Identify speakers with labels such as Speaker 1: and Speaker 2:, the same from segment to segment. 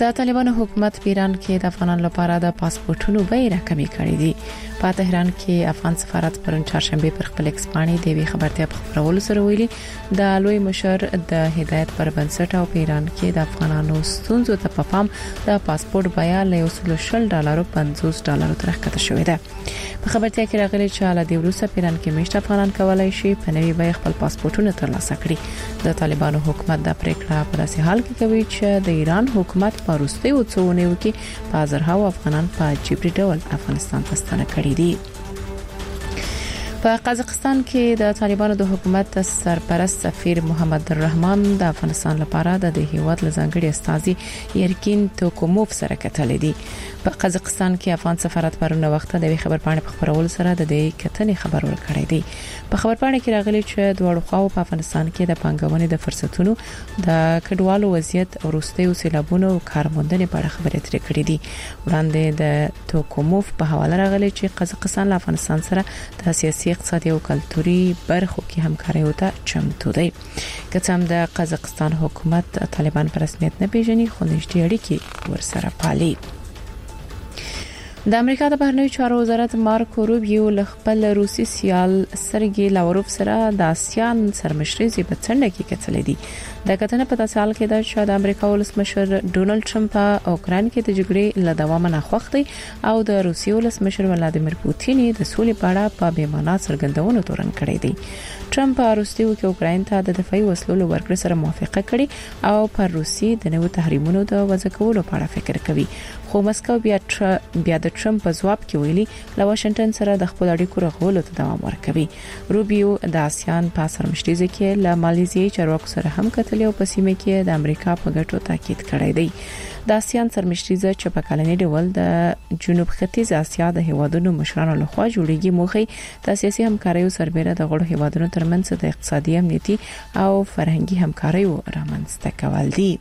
Speaker 1: د طالبانو حکومت په ایران کې د افغانانو لپاره د پاسپورتونو بیه راکمې کړې دي. په تهران کې افغان سفارت پرون چهارشنبه پر خپل ایکس باندې د وی خبرتیا په خبرولو سره ویلي د لوی مشر د هدایت پر بنسټ او په ایران کې د افغانانو ستونزو ته په پام د پاسپورت بیه له $50 $50 تر ښکته شوې ده. په خبرتیا کې راغلي چې له دې وروسته په ایران کې میشت افغانان کولای شي په نوي بیه خپل پاسپورتونه ترلاسه کړي. د طالبانو حکومت د پریکړه په داسې حال کې کوي چې د ایران حکومت په وروستي وڅونیو کې په زرهاو افغانان په جبري ډول افغانستان ته ستنه کړي دي. په قزاقستان کې د طالبانو د حکومت سرپرست سفیر محمد الرحمن د افغانستان لپاره د هیواد لزنګړي استازي یرکین توکوموف سره کتل دي. په قزاقستان کې افغان سفارت پرونه وخت د خبرپاڼې په خبرولو سره د دې کتنې خبر ورکړی دی. په خبرپاڼې کې راغلي چې دوه خواو په افغانستان کې د پنګونې د فرصتونو د کډوالو وضعیت او وروستیو سیلابونو او کارموندنې په اړه خبرې ترې کړې دي. وړاندې د توکوموف په حواله راغلي چې قزاقستان له افغانستان سره د سیاسي اقتصادي او کلتوري برخو کې همکاري وته چمتو دی. کڅم د قزاقستان حکومت طالبان په رسمیت نه پیژني خو نږدې اړیکې ورسره پالي. د امریکا د بهرنیو چارو وزارت مارکو روبیو له خپل روسي سیال سرګي لاوروف سره د آسیان سرمشري په څنډه کې کتلې دي. د کتنې په تاسال کې د شاد امریکا ولسمشر ډونالد ټرمپ په اوکران کې د جګړې له دوام نه خوښ دی او د روسي ولسمشر ولادیمیر پوتین د سولې په اړه په بیمانه څرګندونو تورن کړی دی. ټرمپ په روسیو کې اوکرين ته د دفاعي وسلو ورکړې سره موافقه کړې او پر روسي د نوو تحریمونو د وضع کولو په اړه فکر کوي. خو مسکو بیا د ټرمپ په ځواب کې ویلي له واشنگټن سره د خپل اړیکو رغولو ته دوام ورکوي. روبیو د آسیان په سرمشري کې له ماليزیایي چارواکو سره هم کتلې او په سیمه کې د امریکا په ګټو تاکید کړی دی. د آسیان سرمشري چې په کلنی ډول د جنوب ختیځ آسیا د هیوادونو مشرانو لخوا جوړیږي موخه د سیاسي همکاریو سربېره د غړو هیوادونو ترمنځ د اقتصادي امنیتي او فرهنګي همکاریو رامنځته کول دي.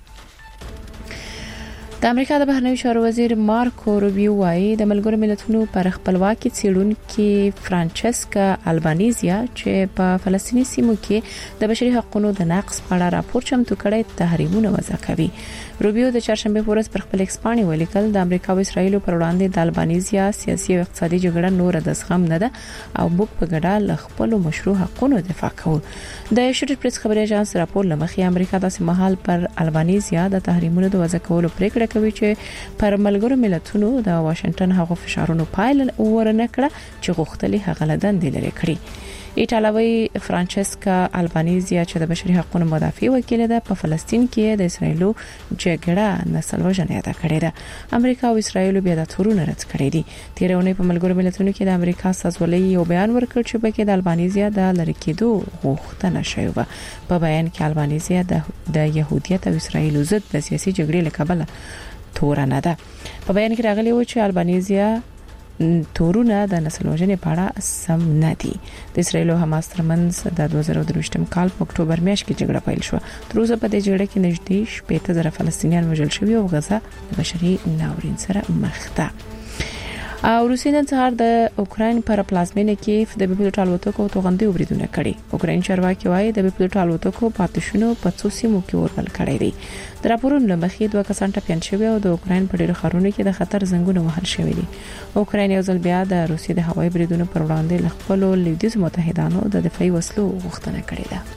Speaker 1: د امریکا د بهرنیو چارو وزیر مارکو روبیو وايي د ملګرو ملتونو پر خپلواکي څېړونکو فرانچسکا البانیزیا چې په فلسطیني سیمو کې د بشري حقوقو د نقض په اړه راپور چمتو کړی تحریمونه وضع کوي. روبیو د چهارشنبه په ورځ پر خپل ایکس باندې ولیکل د امریکا او اسرایل پر وړاندې د البانیزیا سیاسي او اقتصادي جګړه نور د زغم نه ده او موږ په ګډه ل خپل مشروع حقوقو دفاع کوو. د شوټر پریس خبري اژانس راپور لمخې امریکا د سیمهال پر البانیزیا د تحریمونو د وضع کولو پریکړه کوي چې پر ملګرو ملتونو د واشنگټن هغو فشارونو پایل ورنه کړه چې غوښتلې هغه لدن دی لري کړی. ایټالوي فرانچسکا البانیزیا چې د بشري حقوقو مدافع وکیل ده په فلسطین کې د اسرایلو جګړه نسل وژنه یاد کړې ده. امریکا او اسرایل بیا د تورونه رد کړې دي. تیرونه په ملګرو ملتونو کې د امریکا سازولۍ یو بیان ورکړ چې په کې د البانیزیا د لری کېدو غوښتنه شوې و. په بیان کې البانیزیا د يهودیت او اسرایل ضد د سیاسي جګړې لکبله تورنه ده. په بیان کې راغلی و چې البانیزیا تورونه د نسل وژنې په اړه سم نه دي. د اسرایل او حماس ترمنځ د 2023 کال په اکتوبر میاشت کې جګړه پیل شو. تر اوسه په دې جګړه کې نږدې 15,000 فلسطینیان وژل شوي او غزا د بشري ناورین سره مخ ده. او روسي نن سهار د اوکرين پر پلازمینه کې د بیپلوټ الوتکو توغندي وبریدونه کړي. اوکرين چارواکي وايي د بیپلوټ الوتکو پاتشونو په څو سیمو کې ورول کړي دي. د راپورونو لمخې دوه کسان ټپيان شوي او د اوکرين په ډیرو ښارونو کې د خطر زنګونه وهل شوي دي. اوکرين یو ځل بیا د روسي د هوایي بریدونو پر وړاندې ل خپل لویدیځ متحدانو د دفاعي وسلو غوښتنه کړې ده.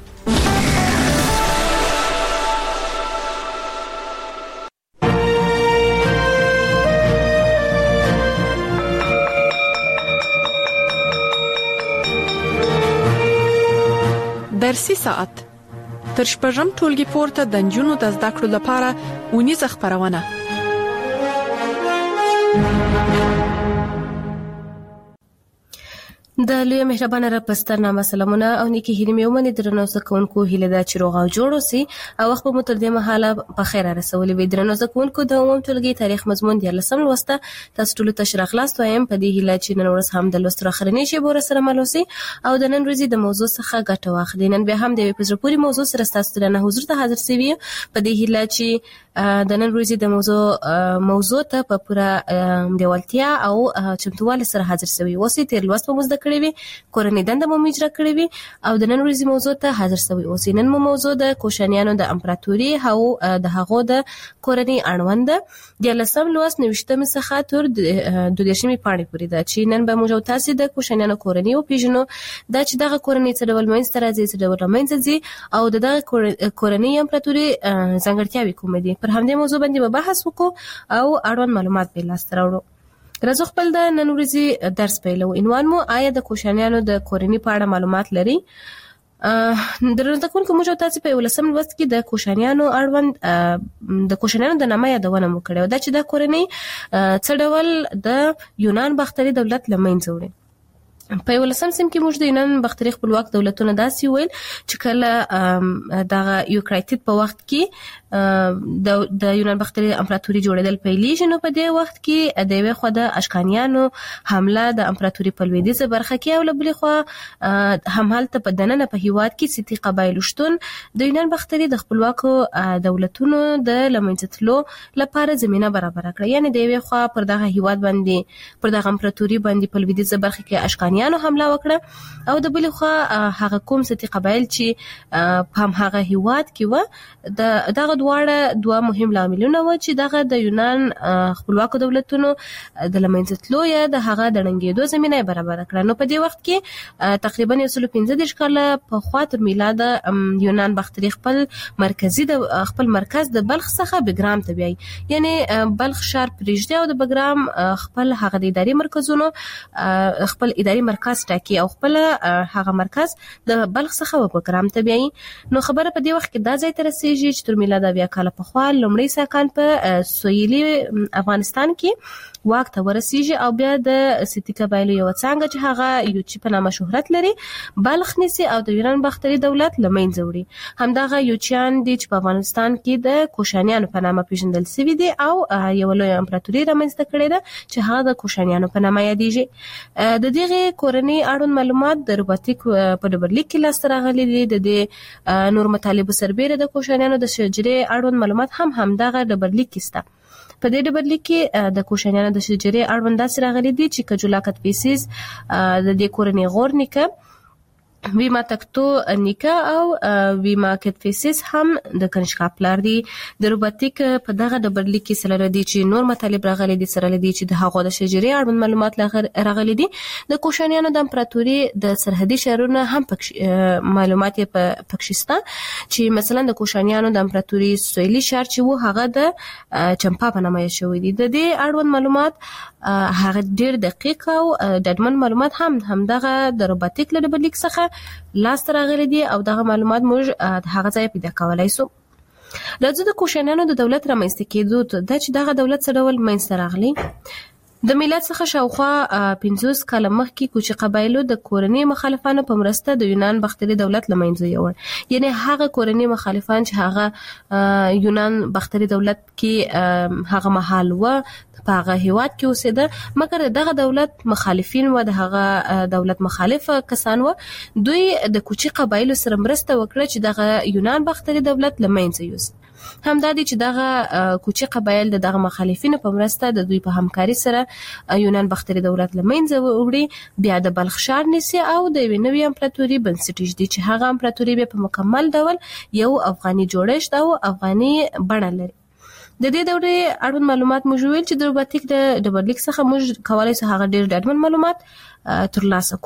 Speaker 2: درسي ساعت تر شپږم ټولګي پورته د نجونو د زده کړو لپاره ونیزه خبرونه.
Speaker 3: د لوی مهربانه رب سترنامه سلامونه او نیکی هیله مې ومني درنو زکونکو هیله دا چې روغ او جوړ اوسئ او وخت په متل د مهاله په خیر رسولې وي. درنو زکونکو د عموم ټولګي تاریخ مضمون دی لسم لوسته تاسو ټول ته شرح خلاص وایم په دې هیله چې نن ورځ هم د لوسترو اخرنی شی بور سره ملوسي او د نن ورځې د موضوع څخه ګټه واخلئ. نن به هم د پزرپوري موضوع سره تاسو ته حضور ته حاضر سوي په دې هیله چې د نن ورځې د موضوع ته په پوره دیوالتیا او چمتووالی سره حاضر سوي. واسي تیر لوست په مزد کړې وي، کورنۍ دنده مو اجرا کړې وي او د نن ورځې موضوع ته حاضر شوی اوس. نن مو موضوع د کوشانیانو د امپراتوري او د هغو د کورنۍ اړوند د 19 لوست 90 څخه تر 22 پاڼې پورې ده چې نن به موږ تاسو د کوشانیانو کورنۍ وپیژنو، دا چې دغه کورنۍ څه ډول منځته راځي، څه ډول منځته ځي او دغه کورنۍ امپراتوري ځانګړتیاوې کومې دي. پر همدې موضوع باندې به بحث وکړو او اړوند معلومات به لاسته راوړو. راځو خپل د نن ورځې درس پیلو. عنوان مو آیا د کوشانیانو د کورنۍ په اړه معلومات لري؟ درنه کوونکو موږ تاسو په 19 لوست کې د کوشانیانو اړوند د کوشانیانو د نامه یادونه مو کړې او دا چې د کورنۍ څه ډول د یونان باختري دولت لمنځه وړي. په 19 سیم کې موږ د یونان باختري خپلواک دولتونه داسې ویل چې کله دغه یوکرایټید په وخت کې د یونان باختري امپراتوري جوړېدل پیلېږي، نو په دې وخت کې د یوې خوا د اشکانیانو حمله د امپراتوري په لویدیځه برخه کې او له بلې خوا همالته په دننه په هیواد کې سیتي قبایلو شتون د یونان باختري د خپلواکو دولتونو د لمنځه تلو لپاره زمينه برابر کړه. یعنی د یوې خوا پر دغه هیواد باندې پر دغه امپراتوري باندې په لویدیځه برخه کې اشکانیانو حمله وکړه او د بل خوا هغه کوم سیتي قبایل چې په هغه هیواد کې و دغه دوه مهم لاملونه و چې دغه د یونان خپلواکو دولتونو د لمنځه تلو یا د هغه د ړنګېدو زمينه برابر کړه. نو په دې وخت کې تقریبا 115 کاله په خوا تر میلاد یونان باختري خپل مرکز د بلخ څخه بګرام ته بیاي، یعنی بلخ شهر پرېږدي او د بګرام خپل هغه د اداري مرکزونو خپل اداري مرکز ټاکي او خپل هغه مرکز د بلخ څخه بګرام ته بیاي. نو خبره په دې وخت کې دا ځای ته رسیږي چې تر میلاد بیا کال په خوا لومړی ساکان په سویلي افغانستان کې واک ته ورسیږي او بیا د سیتي قبایلو یو څنګه چې هغه یوچی په نامه شهرت لري بلخ نیسي او د یونان باختري دولت لمنځه وړي. همدغه یوچیان دي چې په افغانستان کې د کوشانیانو په نامه پیژندل شوی دي او یو لوی امپراتوري رامنځته کړې ده چې هغه د کوشانیانو په نامه یادېږي. د دغه کورنۍ اړوند معلومات د روباتیک په ډبرلیک کې لاسته راغلي دي. د نور مطالب سربېره د کوشانیانو د شجرې اړوند معلومات هم دغه ډبرلیک کې شته. په دې ډبرلیک کې د کوشانیانو د شجرې اړوند داسې راغلي دي چې کجولا کتفیسیس د دې کورنۍ غور نیکه، ویما تکتو نیکه او ویما کتفیسیس هم د کنشکا پلار دي. د روباتیک په دغه ډبرلیک کې سره دي چې نور مطالب راغلي دي سره دي چې د هغو د شجرې اړوند معلومات راغلي دي. د کوشانیانو د امپراتوري د سرحدي شهرونو هم معلومات پکې شته چې مثلا د کوشانیانو د امپراتوري سویلي شهر چې وو هغه د چمپا په نامه شوی دی. د دې اړوند معلومات هغه ډېر دقیق او ډاډمن معلومات هم دغه د روباتیک له ډبرلیک څخه لاس راغلي دي او دغه معلومات موږ هغه ځای پیدا کولای شو. راځو د کوشانیانو د دولت رامنځته کېدو ته دا چې دغه دولت څه ډول منځته راغلی. د میلاد څخه شاوخوا 50 کاله مخکې کوچي قبایلو د کورنۍ مخالفانو په مرسته د یونان باختري دولت لمنځه یوړ. یعنی هغه کورنۍ مخالفان چې هغه یونان باختري دولت کې هغه محل و په هغه هیواد کې اوسېده، مګر دغه دولت مخالفین و د هغه دولت مخالف کسان و دوی د کوچي قبایلو سره مرسته وکړه چې دغه یونان باختري دولت لمنځه یوسي. همدا دي چې دغه کوچي قبایل دغه مخالفینو په مرسته د دوی په همکاري سره یونان باختري دولت لمنځه وړي، بیا د بلخ ښار نیسي او د یوې نوې امپراتوري بنسټ ایږدي چې هغه امپراتوري به په مکمل ډول یو افغاني جوړښت او افغاني بڼه لري. د دې دورې اړوند معلومات موږ ویل چې د روباتیک د ډبرلیک څخه موږ کولای شو هغه ډېر ډاډمن معلومات ترلاسه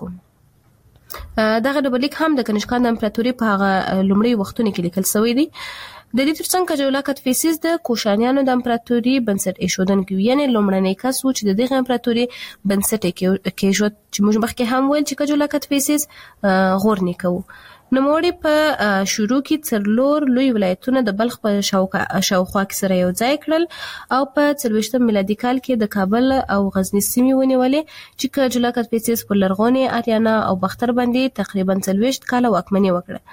Speaker 3: کړو. دغه ډبرلیک هم د کنشکا د امپراتوري په هغه لومړی وختونو کې لیکل شوی دی. د دې ترڅنګ کجولا کتفیسیس د کوشانیانو د امپراتوري بنسټ ایښودونکی و، یعنی لومړنی کس و چې د دغه امپراتوري بنسټ کېښود چې موږ مخکې هم ویل چې کجولا کتفیسیس غور نیکه و. نوموړي په شروع کې څلور لوی ولایتونه د بلخ په شاوخوا کې سره یو ځای کړل او په 24 میلادي کال کې د کابل او غزنی سیمې ونیولې چې کجولا کتفیسیس په لرغوني آریانا او باختر باندې تقریبا 40 کاله واکمني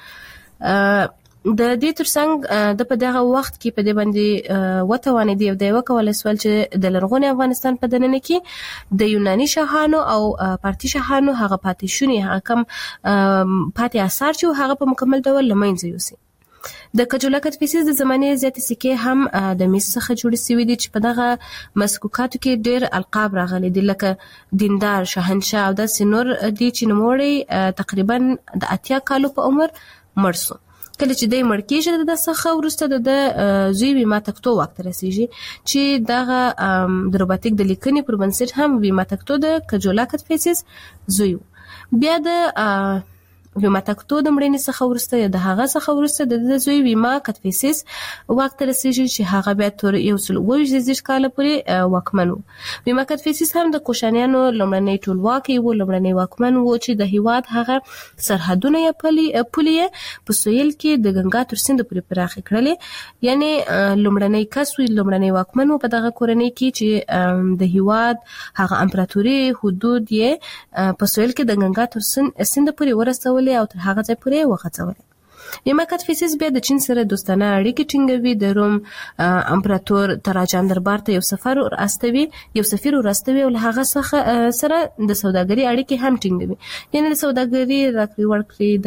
Speaker 3: وکړه. د دې ترڅنګ د په دغه وخت کې په دې باندې وتوانې دی د یو کول سوال چې د لرغوني افغانستان په دننه کې د یوناني شاهانو او پارتي شاهانو هغه پاتې شونی هغه کم پاتې آثار چې هغه په مکمل ډول لمنځه یوسي. د کجولا کټفیسس د زمانه زیاتې سکه هم د مس څخه جوړ شوی دي چې په دغه مسکوکاتو کې ډېر القاب راغلي دي لکه دیندار، شاهنشاه او د سينور دي چې نوموړي تقریبا د 80 کالو په عمر مړ شو. کله چې د مرکیږي د څخه ورسته د زوی ویما تکتو وخت رسیږي چې دغه د روباتیک د لیکنې پر بنسټ هم ویما تکتو د کجولا کټفیسس زوی. بیا د ویما تکتو د مړینې څخه ورسته یا د هغه څخه ورسته د زوی ویما کټفیسس وخت رسیږي چې هغه بیا تر 120 کال پورې واکمن وو. ویما کټفیسس هم د کوشانیانو لومړنی ټولواکي وو، لومړنی واکمن وو چې د هیواد هغه سرحدونه یې پولې په سویل کې د ګنگا تر سیند پورې پراخ کړلې. یعنی لومړنی کس وی، لومړنی واکمن وو په دغه کورنۍ کې چې د هیواد هغه امپراتوري حدود یې په سویل کې د ګنگا تر سیند پورې ورسول او تر هغه ځای پورې وغځول. ویما کټفیسس بیا د چین سره دوستانه اړیکې ټینګوي. د روم امپراتور تراجان دربار ته یو سفیر ورستوي او له هغه څخه سره د سوداګري اړیکې هم ټینګوي. یعنی د سوداګري راکړې ورکړې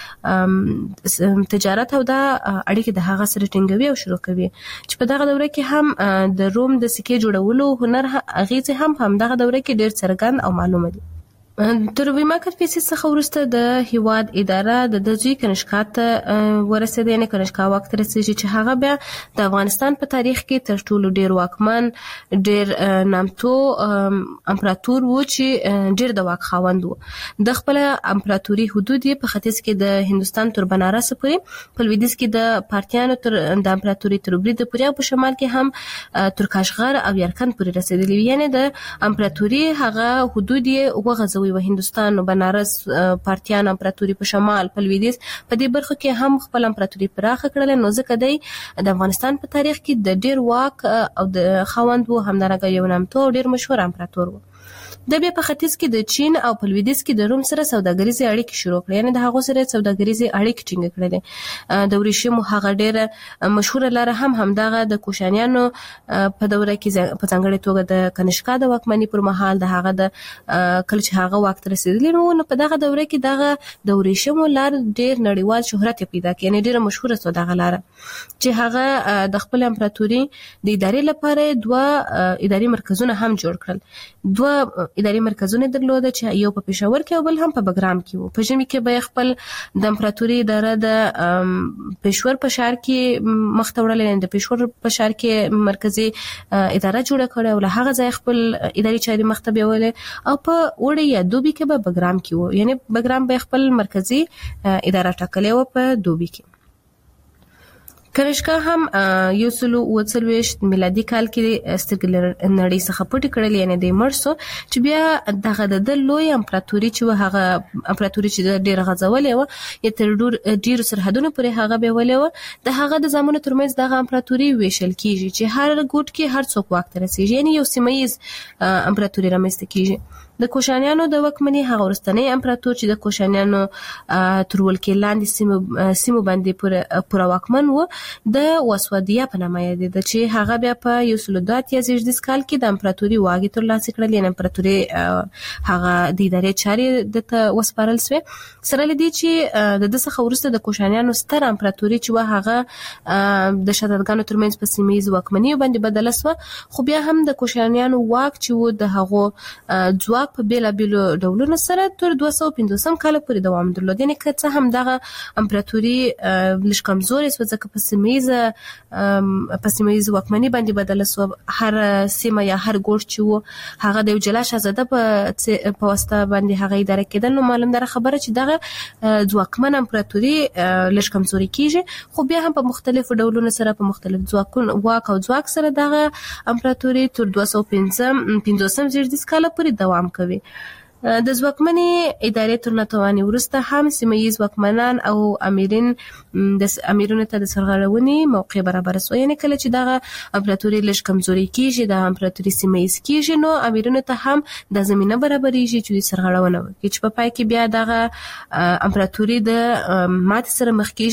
Speaker 3: د تجارت او د اړیکې د هغه سره ټینګوي او شروع کوي چې په دغه دوره کې هم د روم د سکې جوړولو هنر اغیزه هم دغه دوره کې ډېر څرګند او معلومه دي. تر ویما کټفیسس څخه ورسته د هیواد اداره د زوی کنشکا ته ورسېده. یعنی کنشکا وخت رسیږي چې هغه بیا د افغانستان په تاریخ کې تر ټولو ډیر واکمن، ډیر نامتو امپراتور وو چې ډیر د واک خاوند وو. د خپل امپراتوري حدود په ختیځ کې د هندستان تر بنارس پورې، په لویدیځ کې د پارتیانو تر د امپراتوري تر برید پورې، او په شمال کې هم تر کاشغر او یرکن پورې رسیدلی. یعنی د امپراتوري هغه حدود یې وغځول و هندستان، بنارس، پارتیان امپراتوري په شمال، په لویدیځ په دې برخو کې هم خپل امپراتوري پراخه کړل. نو ځکه د افغانستان په تاریخ کې د ډیر واک او د خاوند وو، همدارنګه یو نامتو ډیر مشهور امپراتور وو. د بیا په ختیځ کې د چین او په لویدیځ کې د روم سره سوداګریزي اړیکې شروع کړې. یعنی د هغو سره سوداګریزي اړیکې ټینګ کړې. د ورېشمو هغه ډېر مشهور لاره هم دغه د کوشانیانو په دوره کې په ځانګړې توګه د کنشکا د واکمنۍ پر مهال د هغه د کله چې هغه وخت رسیدلی نو په دغه دوره کې دغه د ورېشمو لار ډېر نړیوال شهرت پیدا کړ. یعنی ډېر مشهور شو دغه لار چې هغه د خپل امپراتوري د ادارې لپاره دوه اداري مرکزونه هم جوړ کړل. دوه اداري مرکزونه درلوده چې یو په پېښور کې او بل هم په بګرام کې وو. په ژمي کې به خپل د امپراتوري اداره د پېښور په ښار کې مخته وړلې، د پېښور په ښار کې مرکزي اداره جوړه کړې او له هغه ځای خپل اداري چاري مخته بیولې. او په وړي یا دوبي کې به بګرام کې وو. یعنی بګرام به خپل مرکزي اداره ټاکلې و په دوبي کې. کنشکا هم 1940 میلادي کال کې سترګل نړۍ څخه پټ کړل. یعنی د مرسو چې بیا دغه د لوی امپراتوري چې هغه امپراتوري چې ډیر غځولې و یا تر ډیر سرحدونو پورې هغه بیولې و، د هغه د زمانو ترمنځ دغه امپراتوري ویشل کیږي چې هر ګوټ کې هر څوک وخت رسیږي. یعنی یو سیمایز امپراتوري رامنځته کیږي. د کوشانیانو د واکمنۍ هغه ورستنی امپراتور چې د کوشانیانو تر ولکې لاندې سیمو باندې پر واکمن و، د وسودیا په نامه یادېده چې هغه بیا په 1918 کال کې د امپراتوري واګې ترلاسه کړل. یعنی امپراتوري هغه د ادارې چارې د وسپارل شوې. سره لدی چې د څخه ورسته د کوشانیانو ستر امپراتوري چې هغه د شاهزادګانو ترمنځ په سیمایي واکمنۍ باندې بدله شوه. خو بیا هم د کوشانیانو واک چې و د هغه ځواک په بیلابیلو ډولونو سره تر 250 کال پورې دوام درلود. یعنی که څه هم دغه امپراتوري لږ کمزورې شوه ځکه په سیمایي واکمنۍ باندې بدله شوه. هر سیمه یا هر ګوټ چې و هغه د یو جلا شاهزاده په واسطه باندې هغه اداره کېدل. نو معلوم ده خبره چې دغه ځواکمن امپراتوري لږ کمزوري کیږي. خو بیا هم په مختلفو ډولونو سره په مختلف ځواک سره دغه امپراتوري تر 250 کال پورې دوام کوي. د ځواکمنې ادارې تر ناتوانۍ وروسته هم سیمه‌ییز واکمنان او امیرونو ته د سرغړونې موقع برابر شو. یعنی کله چې دغه امپراتوري لږ کمزوري کیږي، د امپراتوري سیمه‌ییز کیږي، نو امیرونو ته هم د زمينه برابرېږي چې د سرغړونه وکړي چې په پای کې بیا دغه امپراتوري د ماتې سره مخ کیږي.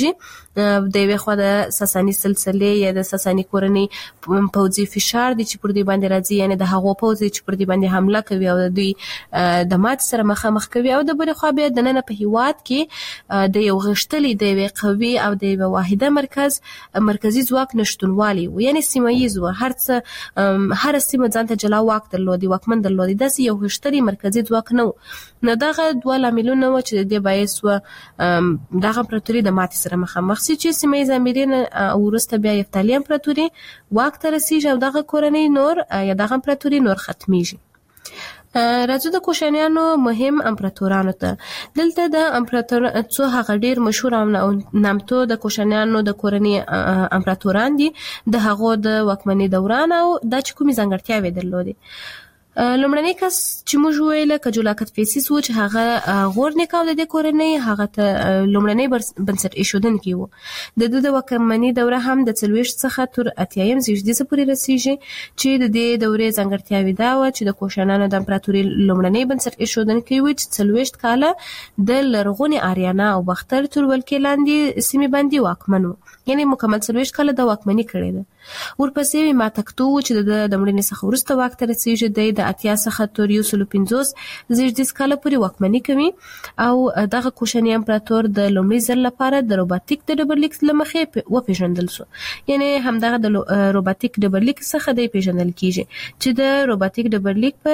Speaker 3: د یوې خوا د ساساني سلسلې یا د ساساني کورنۍ پوځي فشار دی چې پر دوی باندې راځي، یعنی د هغو پوځ چې پر دوی باندې حمله کوي او د دوی د مات سره مخامخ کوي، او د بل خوا بیا د نن په هیواد کې د یو غښتلي د یوې قوي او د یوې واحده مرکزي ځواک نشټونوالي و، یعنی سیمه ییز و، هر سیمه ځانته جلا واک درلودي، واکمن درلودي، داسې یو غښتلي مرکزي ځواک نه و. نو دغه دوه لاملونه و چې د دې باعث و دغه امپراتوري د ماتې سره مخامخ شي چې سیمه ییز امیرین وروسته بیا یفتالي امپراتوري واک ته رسیږي او دغه کورنۍ نور یا دغه امپراتوري نور ختمیږي. راځو د کوشانیانو مهم امپراتورانو ته. دلته د څو هغه ډیر مشهور او نامتو د کوشانیانو د کورنۍ امپراتوران دي، د هغو د واکمنۍ دوران او د کومې ځانګړتیاوې درلودي. لومړنی کس چې موږ ویل کجولا کتفیسیس و چې هغه غور نیکاو د دې کورنۍ هغه ته لومړنی بنسټ ایښودونکی و. د د واکمنۍ دوره هم د 40 څخه تر 80 زیږدیزه پورې رسیږي چې د دې دورې ځانګړتیاوې دا و چې د کوشانانو د امپراتوري لومړنی بنسټ ایښودونکی و چې 40 کاله د لرغوني آریانا او باختر تر ولکې لاندې سیمې باندې واکمن و، یعنی مکمل 40 کاله د واکمنۍ کړې ده. ورپسې ماتکتو چې د مړینې څخه وروسته واک ته رسیږي، د 80 څخه تر 150 زیږدیز کاله پورې واکمني کوي او دغه کوشاني امپراتور د لومړي ځل لپاره د روباتیک د ډبرلیک لمخې وپېژندل شو، یعنی همدغه د روباتیک ډبرلیک څخه د پیژندل کیږي چې د روباتیک ډبرلیک په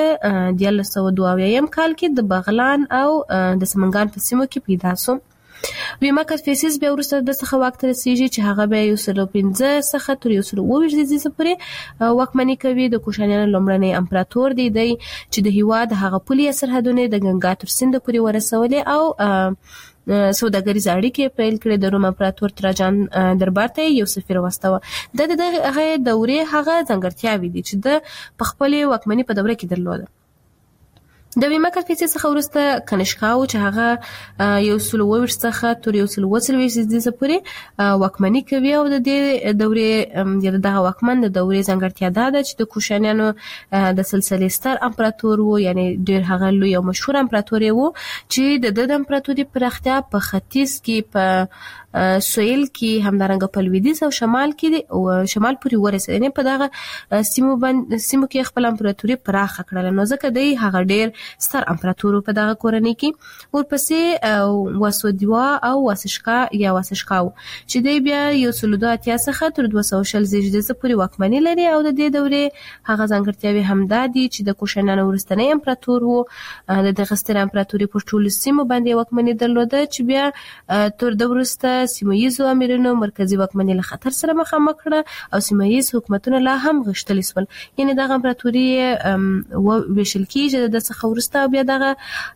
Speaker 3: 1922 کال کې د بغلان او د سمنګان په سیمو کې پیدا شو. ویما کتفیسیس بیا وروسته د څخه واک ته رسیږي چې هغه به 115 څخه تر 120 زیږدیزه پورې واکمني کوي. د کوشانیانو لومړنی امپراتور دی چې د هیواد هغه پولي سرحدونه د ګنگا تر سیند پورې ورسولې او سوداګریز اړیکې پیل کړې. د روم امپراتور تراجان دربار ته یو سفیر واستاوه. د هغه دورې هغه ځانګړتیاوې دي چې د خپل واکمني په دوره کې درلوده. د ویما کتفیسیس څخه وروسته کنشکاو چې هغه 120 څخه تر 140 زیږدیزه پورې واکمني کوي او د دې دورې دغه واکمن د دورې ځانګړتیا دا ده چې د کوشانیانو د سلسلې ستر امپراتور و، یعنی ډیر هغه لوی او مشهور امپراتور و چې د امپراتوري پراختیا په ختیځ کې په سویل کې همدارنګه په لویدیځ او شمال کې او شمال پورې ورسېد، یعنی په دغه سیمو کې خپل امپراتوري پراخه کړل. نو ځکه دی هغه ډیر ستر امپراتور په دغه کورنۍ کې. ورپسې واسودیوا او واسشکاو چې دی بیا 182 څخه تر 220 زیږدیزه پورې واکمني لري او د دې دورې هغه ځانګړتیاوې همدا دي چې د کوشانیانو وروستنی امپراتور و. د دغه ستر امپراتوري په ټولو سیمو باندې واکمني درلوده چې بیا تر د وروسته سیمه ییزو امیرانو مرکزی واکمني له خطر سره مخامخ کړه او سیمه ییز حکومتونه لا هم غښتلي شول، یعنی دغه امپراتوري ویشل کیږي د څخه وروسته بیا دغه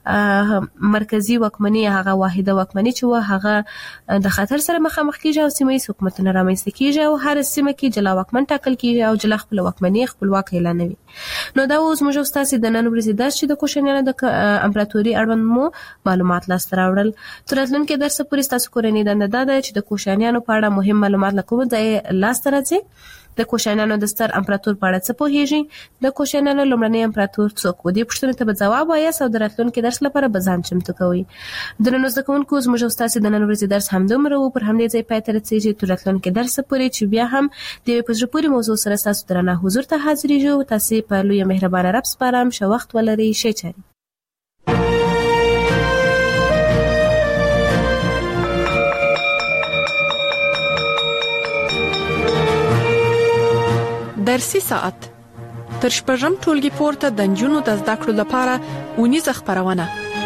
Speaker 3: مرکزی واکمني هغه واحده واکمني چې هغه د خطر سره مخامخ کیږي او سیمه ییز حکومتونه رامنځته کیږي او هر سیمه کې جلا واکمن ټاکل کیږي او جلا خپل واکمني خپلواک اعلانوي. نو دا اوس موږ تاسو د نن ورځې درس چې د کوشانیانو د امپراتوري اړوند مو معلومات لاسته راوړل. تر راتلونکي درس پورې تاسو کورنۍ دنده دا ده چې د کوشانیانو په اړه مهم معلومات له کومه ځای لاسته راځي، د کوشانیانو د ستر امپراتور په اړه څه پوهیږئ، د کوشانیانو لومړنی امپراتور څوک و. دې پوښتنې ته به ځواب وایاست او د راتلونکي درس لپاره به ځان چمتو کوئ. درنو زده کوونکو، زموږ تاسو د نن ورځې درس همدومره و. پر همدې ځای پای ته رسیږي. تر راتلونکي درس پورې چې بیا هم د یوې په زړه پورې موضوع سره ستاسو درنه حضور ته حاضرېږو. تاسو په لوی مهربانه رب سپارم. ښه وخت ولرئ. ښې چارې.
Speaker 2: درسي ساعت تر شپږم ټولګي پورته د نجونو د زده کړو لپاره اونیزه خبرونه.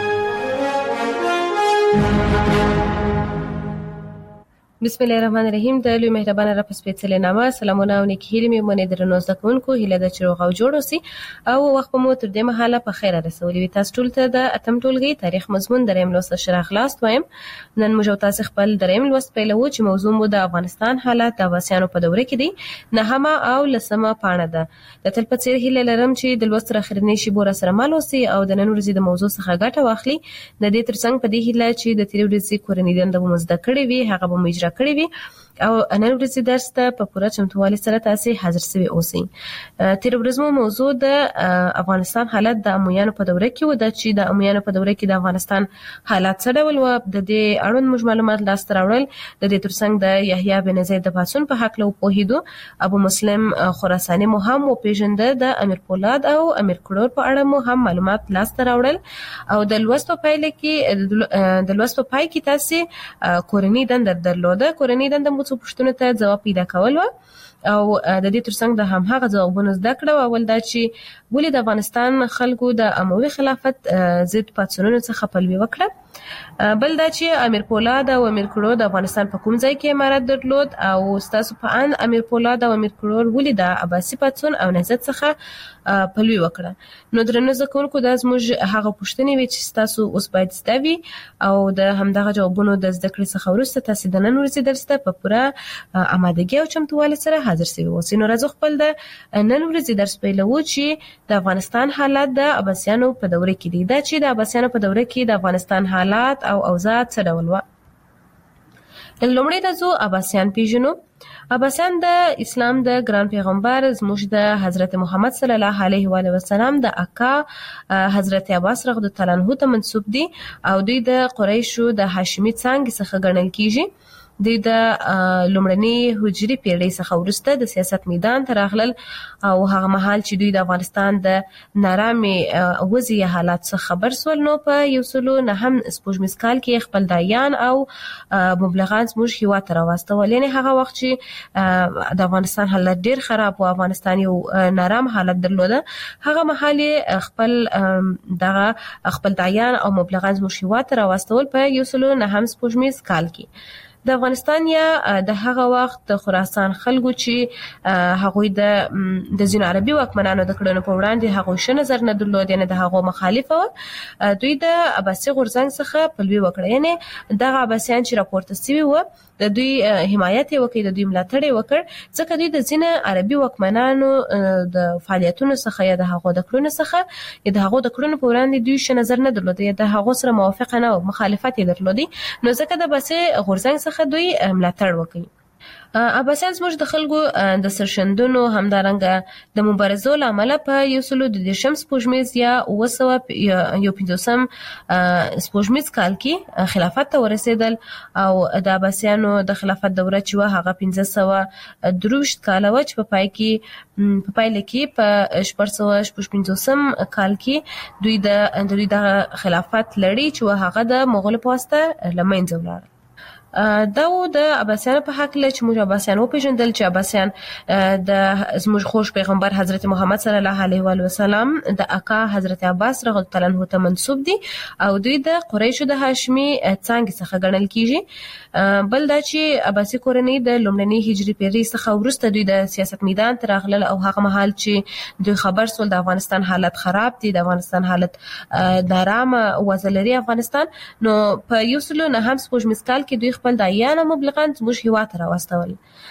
Speaker 3: بسم الله الرحمن الرحیم. د لوی مهربانه رب سپېڅلې نامه سلامونه او نیکی هیلې مې منې درنو زده کوونکو، هیله ده چې روغ او جوړ اوسئ او وخت مو تر دې مهاله په خیر رسولي وي. تاسو ټول ته د اتم ټولګي تاریخ مضمون دریم لوست شرح خلاص وایم. نن موږ تاسو خپل دریم لوست پیلوو چې موضوع مو د افغانستان حالات د عباسیانو په دوره کې دي. نهمه او لسمه پاڼه ده. د تل په څیر هیله لرم چې د لوست تر اخرنۍ شی بور سره مل اوسئ او د نن ورځې د موضوع څخه ګټه واخلئ. د دې ترڅنګ په دې هیله چې د تیرې ورځې کورنۍ دنده مو زده کړې وي هغه به مو اجرا کړې وي او نن ورځې درس ته په پوره چمتووالي سره تاسو حاضر شوي اوسئ. تیر ورځ مو موضوع د افغانستان حالت د امویانو په دوره کې و، د چې د امویانو په دوره کې د افغانستان حالات څه ډول و، د دې اړوند موږ معلومات لاسته راوړل. د دې ترڅنګ د یحیی بن زید د پاڅون په حق له پوهیدو، ابو مسلم خراساني مو هم وپیژنده، د امیر پولاد او امیر کروړ په اړه مو هم معلومات لاسته راوړل. او د لوست په پای کې تاسو کورنۍ دنده درلوده. کورنۍ دنده څو پوښتنو ته جواب پیدا کول و، او د دې ترڅنګ د همغه ځوابونو زده کړه. اول دا چې ولې د افغانستان خلکو د اموي خلافت ضد پاڅونونو څخه پلوي وکړه، بل دا چې امیر پولاد او امیر کروړ د افغانستان په کوم ځای کې امارت درلود، او تاسو په ان امیر پولاد او امیر کروړ ولې د عباسي پاڅون او نهضت څخه پلوي وکړه. نو درنو زده کوونکو، دا زموږ هغه پوښتنې وي چې تاسو اوس باید زده وي، او د همدغه جوابونو د زده کړې څخه وروسته تاسو د نن ورځې درس ته په پوره آمادګي او چمتووالي سره حاضر شوي اوسئ. نو راځو خپل د نن ورځې درس پیلوو چې د افغانستان حالات د عباسیانو په دوره کې دي. دا چې د عباسیانو په دوره کې د افغانستان حالات او اوضاع څه ډول و. لومړی راځو عباسیان پیژنو. عباسیان د اسلام د ګران پیغمبر زموږ د حضرت محمد صلی الله علیه و آله وسلم د اکا حضرت عباس رضی الله عنه ته منسوب دي، او دوی د قریشو د هاشمي څانګې څخه ګڼل کیږي. دوی د لومړنۍ هجري پیړۍ څخه وروسته د سیاست میدان ته راغلل، او هغه مهال چې دوی د افغانستان د نارامې وضعي حالات څخه خبر سول، نو په 1909 سپوږمیز کال کې خپل دایان او مبلغان زموږ هیواد ته راوستول. یعنې هغه وخت چې د افغانستان حالت ډیر خراب و، افغانستان یو نارام حالت درلوده، هغه مهال خپل دایان او مبلغان زموږ هیواد ته راوستول په 1909 سپوږمیز کال کې. د افغانستان یا د هغه وخت د خراسان خلکو چې هغوی د ځینو عربي واکمنانو د کړنو په وړاندې هغوی ښه نظر نه درلود، یعنې د هغو مخالفه و، دوی د عباسي غورځنګ څخه پلوي وکړه. یعنې دغه عباسیان چې راپورته شوي و، د دوی حمایت یې وکړ، د دوی ملاتړ یې وکړ، ځکه دوی د ځینو عربي واکمنانو د فعالیتونو څخه یا د هغو د کړنو څخه یا د هغو د کړنو په وړاندې دوی ښه نظر نه درلود، یا د هغو سره موافقه نه و، مخالفت یې درلودی. نو ځکه د عباسي غورځنګ څخه دوی ملاتړ وکړي. عباسیان زموږ د خلکو د سرشندونو همدارنګه د مبارزو له امله په 1910 سپوږمیز یا 1950 سپوږمیز کال کې خلافت ته ورسېدل، او د عباسیانو د خلافت دوره چې هغه 1523 کال و، چې په پایله کې په 1455 کال کې دوی د خلافت لړۍ چې هغه د مغولو په واسطه له منځه ولاړه. دا و د عباسیانو په حق له چې موږ عباسیان وپېژندل، چې عباسیان د زموږ خوږ پیغمبر حضرت محمد صلی الله علیه و آله وسلم د اکا حضرت عباس رضی الله عنه ته منسوب دي، او دوی د قریشو د هاشمي څانګې څخه ګڼل کیږي. بل دا چې عباسي کورنۍ د لومړنۍ هجري پیړۍ څخه وروسته دوی د سیاست میدان ته راغلل، او هغه مهال چې دوی خبر سول د افغانستان حالت خراب دي، د افغانستان حالت نارامه وضع لري افغانستان، نو په 1909 سپوږمیز کال کې دوی خپل دایان او مبلغان زموږ هیواد ته راوستول،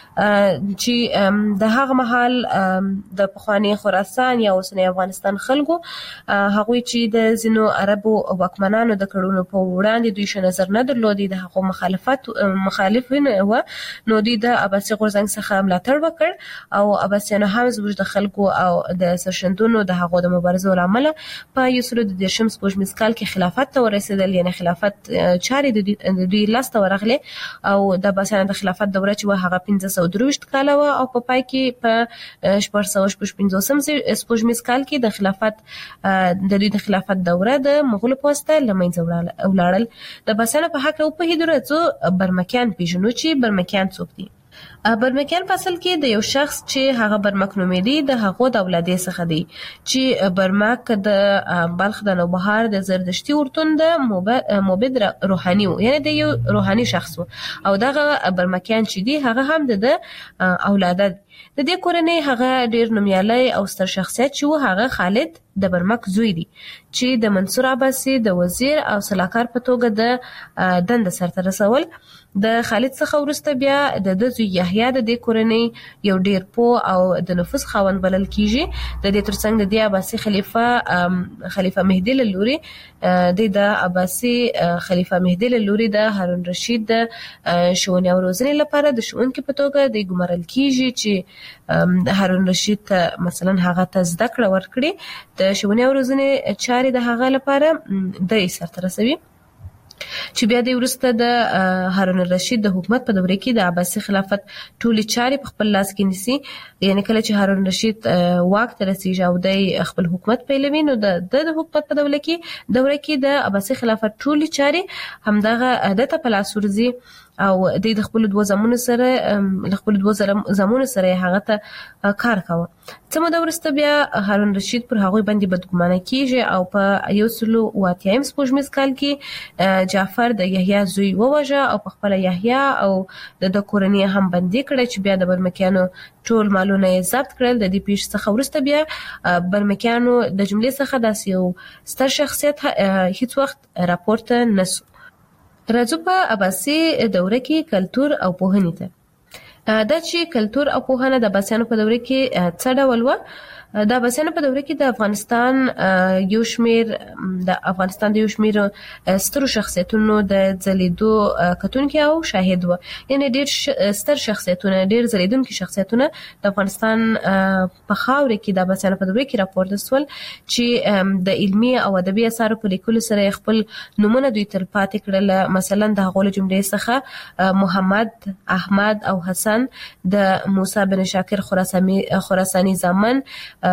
Speaker 3: چې د هغه مهال د پخوانی خراسان یا اوسنی افغانستان خلکو هغوی چې د ځینو عربو واکمنانو د کړنو په وړاندې دوی ښه نظر نه درلودی، د هغو مخالفین و، نو دوی د عباسي غورځنګ څخه ملاتړ وکړ، او عباسیانو هم زموږ د خلکو او د سرشندونو د هغو د مبارزو له امله په 1910 سپوږمیز کال کې خلافت ته ورسېدل. یعنې خلافت چارې د دوی لاسته ورغلې، او د عباسیانو د خلافت دوره چې هغه 1523 کال و، او په پای کې په 1455 سپوږمیز کال کې د خلافت د دوی د خلافت دوره د مغولو په واسطه له منځه ولاړل. د عباسیانو په حق وپوهېدو راځو برمکیان پیژنو، چې برمکیان څوک دي. برمکیان په اصل کې د یو شخص چې هغه برمک نومېدی د هغو د اولادې څخه دی، چې برمک د بلخ د نوبهار د زردشتي ورتون د موبد روحاني و، یعنی د یو روحاني شخص و، او دغه برمکیان چې دی هغه هم د اولاده دی. د دې کورنۍ هغه ډیر نومیالی او ستر شخصیت چې و هغه خالد د برمک زوی دی چې د منصور عباسي د وزیر او سلاکار په توګه د دند سرته رسول. د خالد څخه وروسته بیا د زوی یحیی د دې کورنۍ یو ډیر پوه او د نفوذ خاوند بلل کیږي. د دې ترڅنګ د دې عباسي خلیفہ مهدی له لوري د عباسي خلیفہ مهدی له لوري د هارون رشید د ښوونې او روزنې لپاره د ښوونکي په توګه د ګمارل کیږي چې هارون رشید مثلا هغه ته زده کړه ورکړي د ښوونې او روزنې چارې د هغه لپاره د سرته رسوي چې بیا د وروسته د هارون الرشید د حکومت په دوره کې د عباسي خلافت ټولې چارې په خپل لاس کې نیسي. یعنی کله چې هارون الرشید واک ته رسیږي او د خپل حکومت پیلوي نو د حکومت په دوره کې د عباسي خلافت ټولې چارې همدغه د ته په لاس ورځي او د خپل دوه زمونو سره هغه ته کار کاوه. څه موده وروسته بیا هارون رشید پر هغوی باندې بدګمانه کیږي او په 1980 سپوږمیز کال کې جعفر د یحیی زوی ووژه او په خپل یحیی او د کورنۍ هم بندي کړه چې بیا د برمکیانو ټول مالونه یې ضبط کړل. د دې پیښې څخه وروسته بیا برمکیانو د جملې څخه داسې یو ستر شخصیت هیڅ وخت راپورته نسو. راځو په عباسي دوره کې کلتور او پوهنې ته. دا چې کلتور او پوهنه د عباسیانو په دوره کې څه ډول و؟ د عباسیانو په دوره کې د افغانستان د یو شمیر سترو شخصیتونو د ځلیدو کتونکي او شاهد و. یعنی ډیر ستر شخصیتونه، ډیر ځلیدونکي شخصیتونه د افغانستان په خاوره کې د عباسیانو په دوره کې راپورته شول چې د علمي او ادبي اثارو په لیکلو سره خپل نومونه دوی تل پاتې کړل. مثلا د هغو جملې څخه محمد، احمد او حسن، د موسی بن شاکر خراساني زامن و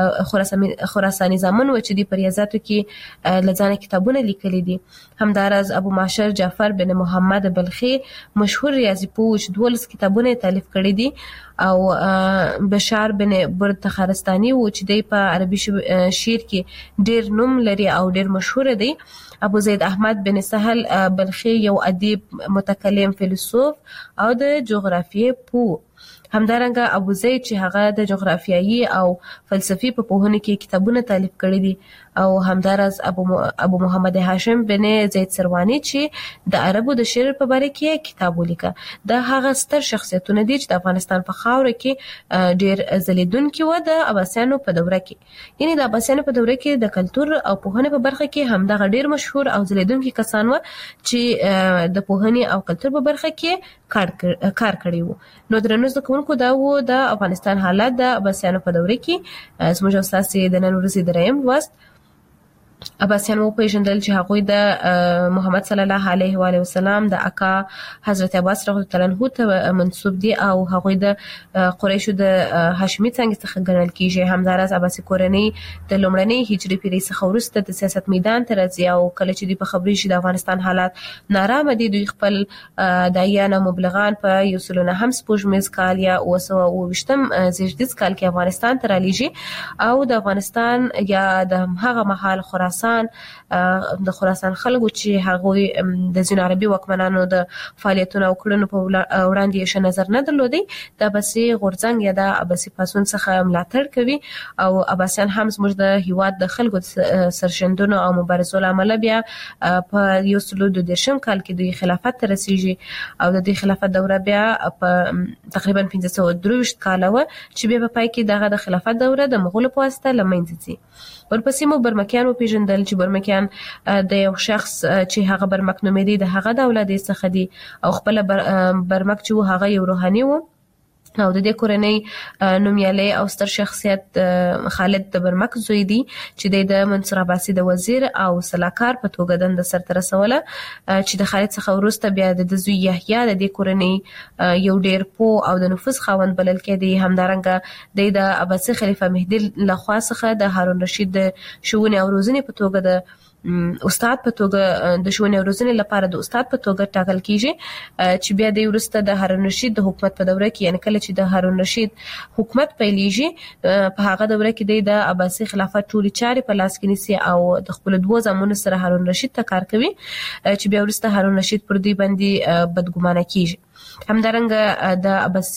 Speaker 3: چې دی په ریاضیاتو کې لځانه کتابونه لیکلي دي. همدارز ابو معشر جعفر بن محمد بلخي مشهور ریاضي پوه چې 12 کتابونه تالیف کړي دي او بشار بن برد تخارستاني و چې دی په عربي شعر کې ډیر نوم لري او ډیر مشهور دی. ابو زید احمد بن سهل بلخي یو ادیب، متکلم، فیلسوف او د جغرافیې پوه. همدارنګه ابو زید چې هغه د جغرافیایي او فلسفي په پوهنه کې کتابونه تالیف کړي دي او همدارز ابو محمد هاشم بن زید سروانی چې د عربو د شعر په باره کې کتاب ولیکه. دا هغه ستر شخصیتونه دي چې د افغانستان په خاوره کې ډیر ځلیدونکي و د عباسیانو په دوره کې. یعنی د عباسیانو په دوره کې د کلتور او پوهنې په برخه کې همدغه ډیر مشهور او ځلیدونکي کسان و چې د پوهنې او کلتور په برخه کې کار کړی وو. نو درنو زده کوونکو دا و د افغانستان حالت د عباسیانو په دوره کې. زموږ استاد د نن ورځې دریم لوست عباسیان وپېژندل چې هغوی د محمد صلی الله علیه و آله وسلم د اکا حضرت عباس رضی الله عنه ته منسوب دي او هغوی د قریشو د هاشمي څنګه څخه ګڼل کیږي. همدارس عباسي کورنۍ د لومړنۍ هجري پیړۍ څخه وروسته د سیاست میدان ته راځي او کله چې د خبري شي د افغانستان حالات نارامه دي، دوی خپل دایانه مبلغان په 1909 سپوږمیز کال یا 1920 زیږدیز کال کې افغانستان ته رالیږي او د افغانستان یا د هغه مهال د خراسان خلکو چې هغوی د ځینو عربي واکمنانو د فعالیتونو او کړنو په وړاندې یې ښه نظر نه درلودی، د عباسي غورځنګ یا د عباسي پاڅون څخه ملاتړ کوي او عباسیان هم زموږ د هیواد د خلکو سرښندنو او مبارزو له امله بیا په 1912 کال کې دوی خلافت ته رسیږي او د دې خلافت دوره بیا په تقریبا 1523 کال و چې بیا په پای کې دغه د خلافت دوره د مغولو په واسطه له منځه ځي. ورپسې مو برمکیان وپېژندل چې برمکیان د یو شخص چې هغه برمک نومېدی د هغه د اولادې څخه دي او خپل برمک چې هغه یو روحاني و او د دې کورنۍ نومیالی او ستر شخصیت خالد د برمک زوی دی چې د منصور عباسي د وزیر او سلاکار په توګه دنده سرته رسوله چې د خالد څخه وروسته بیا د زوی یحیی د دې کورنۍ یو ډیر پوه او د نفوذ خاوند بلل کېدی. همدارنګه د عباسي خلیفہ مهدی لخوا څخه د هارون رشید د ښوونې او روزنې په توګه د استاد په توګه د ښوونې او روزنې لپاره د استاد په توګه ټاکل کیږي چې بیا د وروسته د هارون رشید د حکومت په دوره کې، یعنی کله چې د هارون رشید حکومت پیلېږي په هغه دوره کې د عباسي خلافت ټولې چارې په لاس کې نیسي او د خپل دوه زامنو سره هارون رشید ته کار کوي چې بیا وروسته هارون رشید پر دوی باندې بدګمانه کیږي. همدارنګه د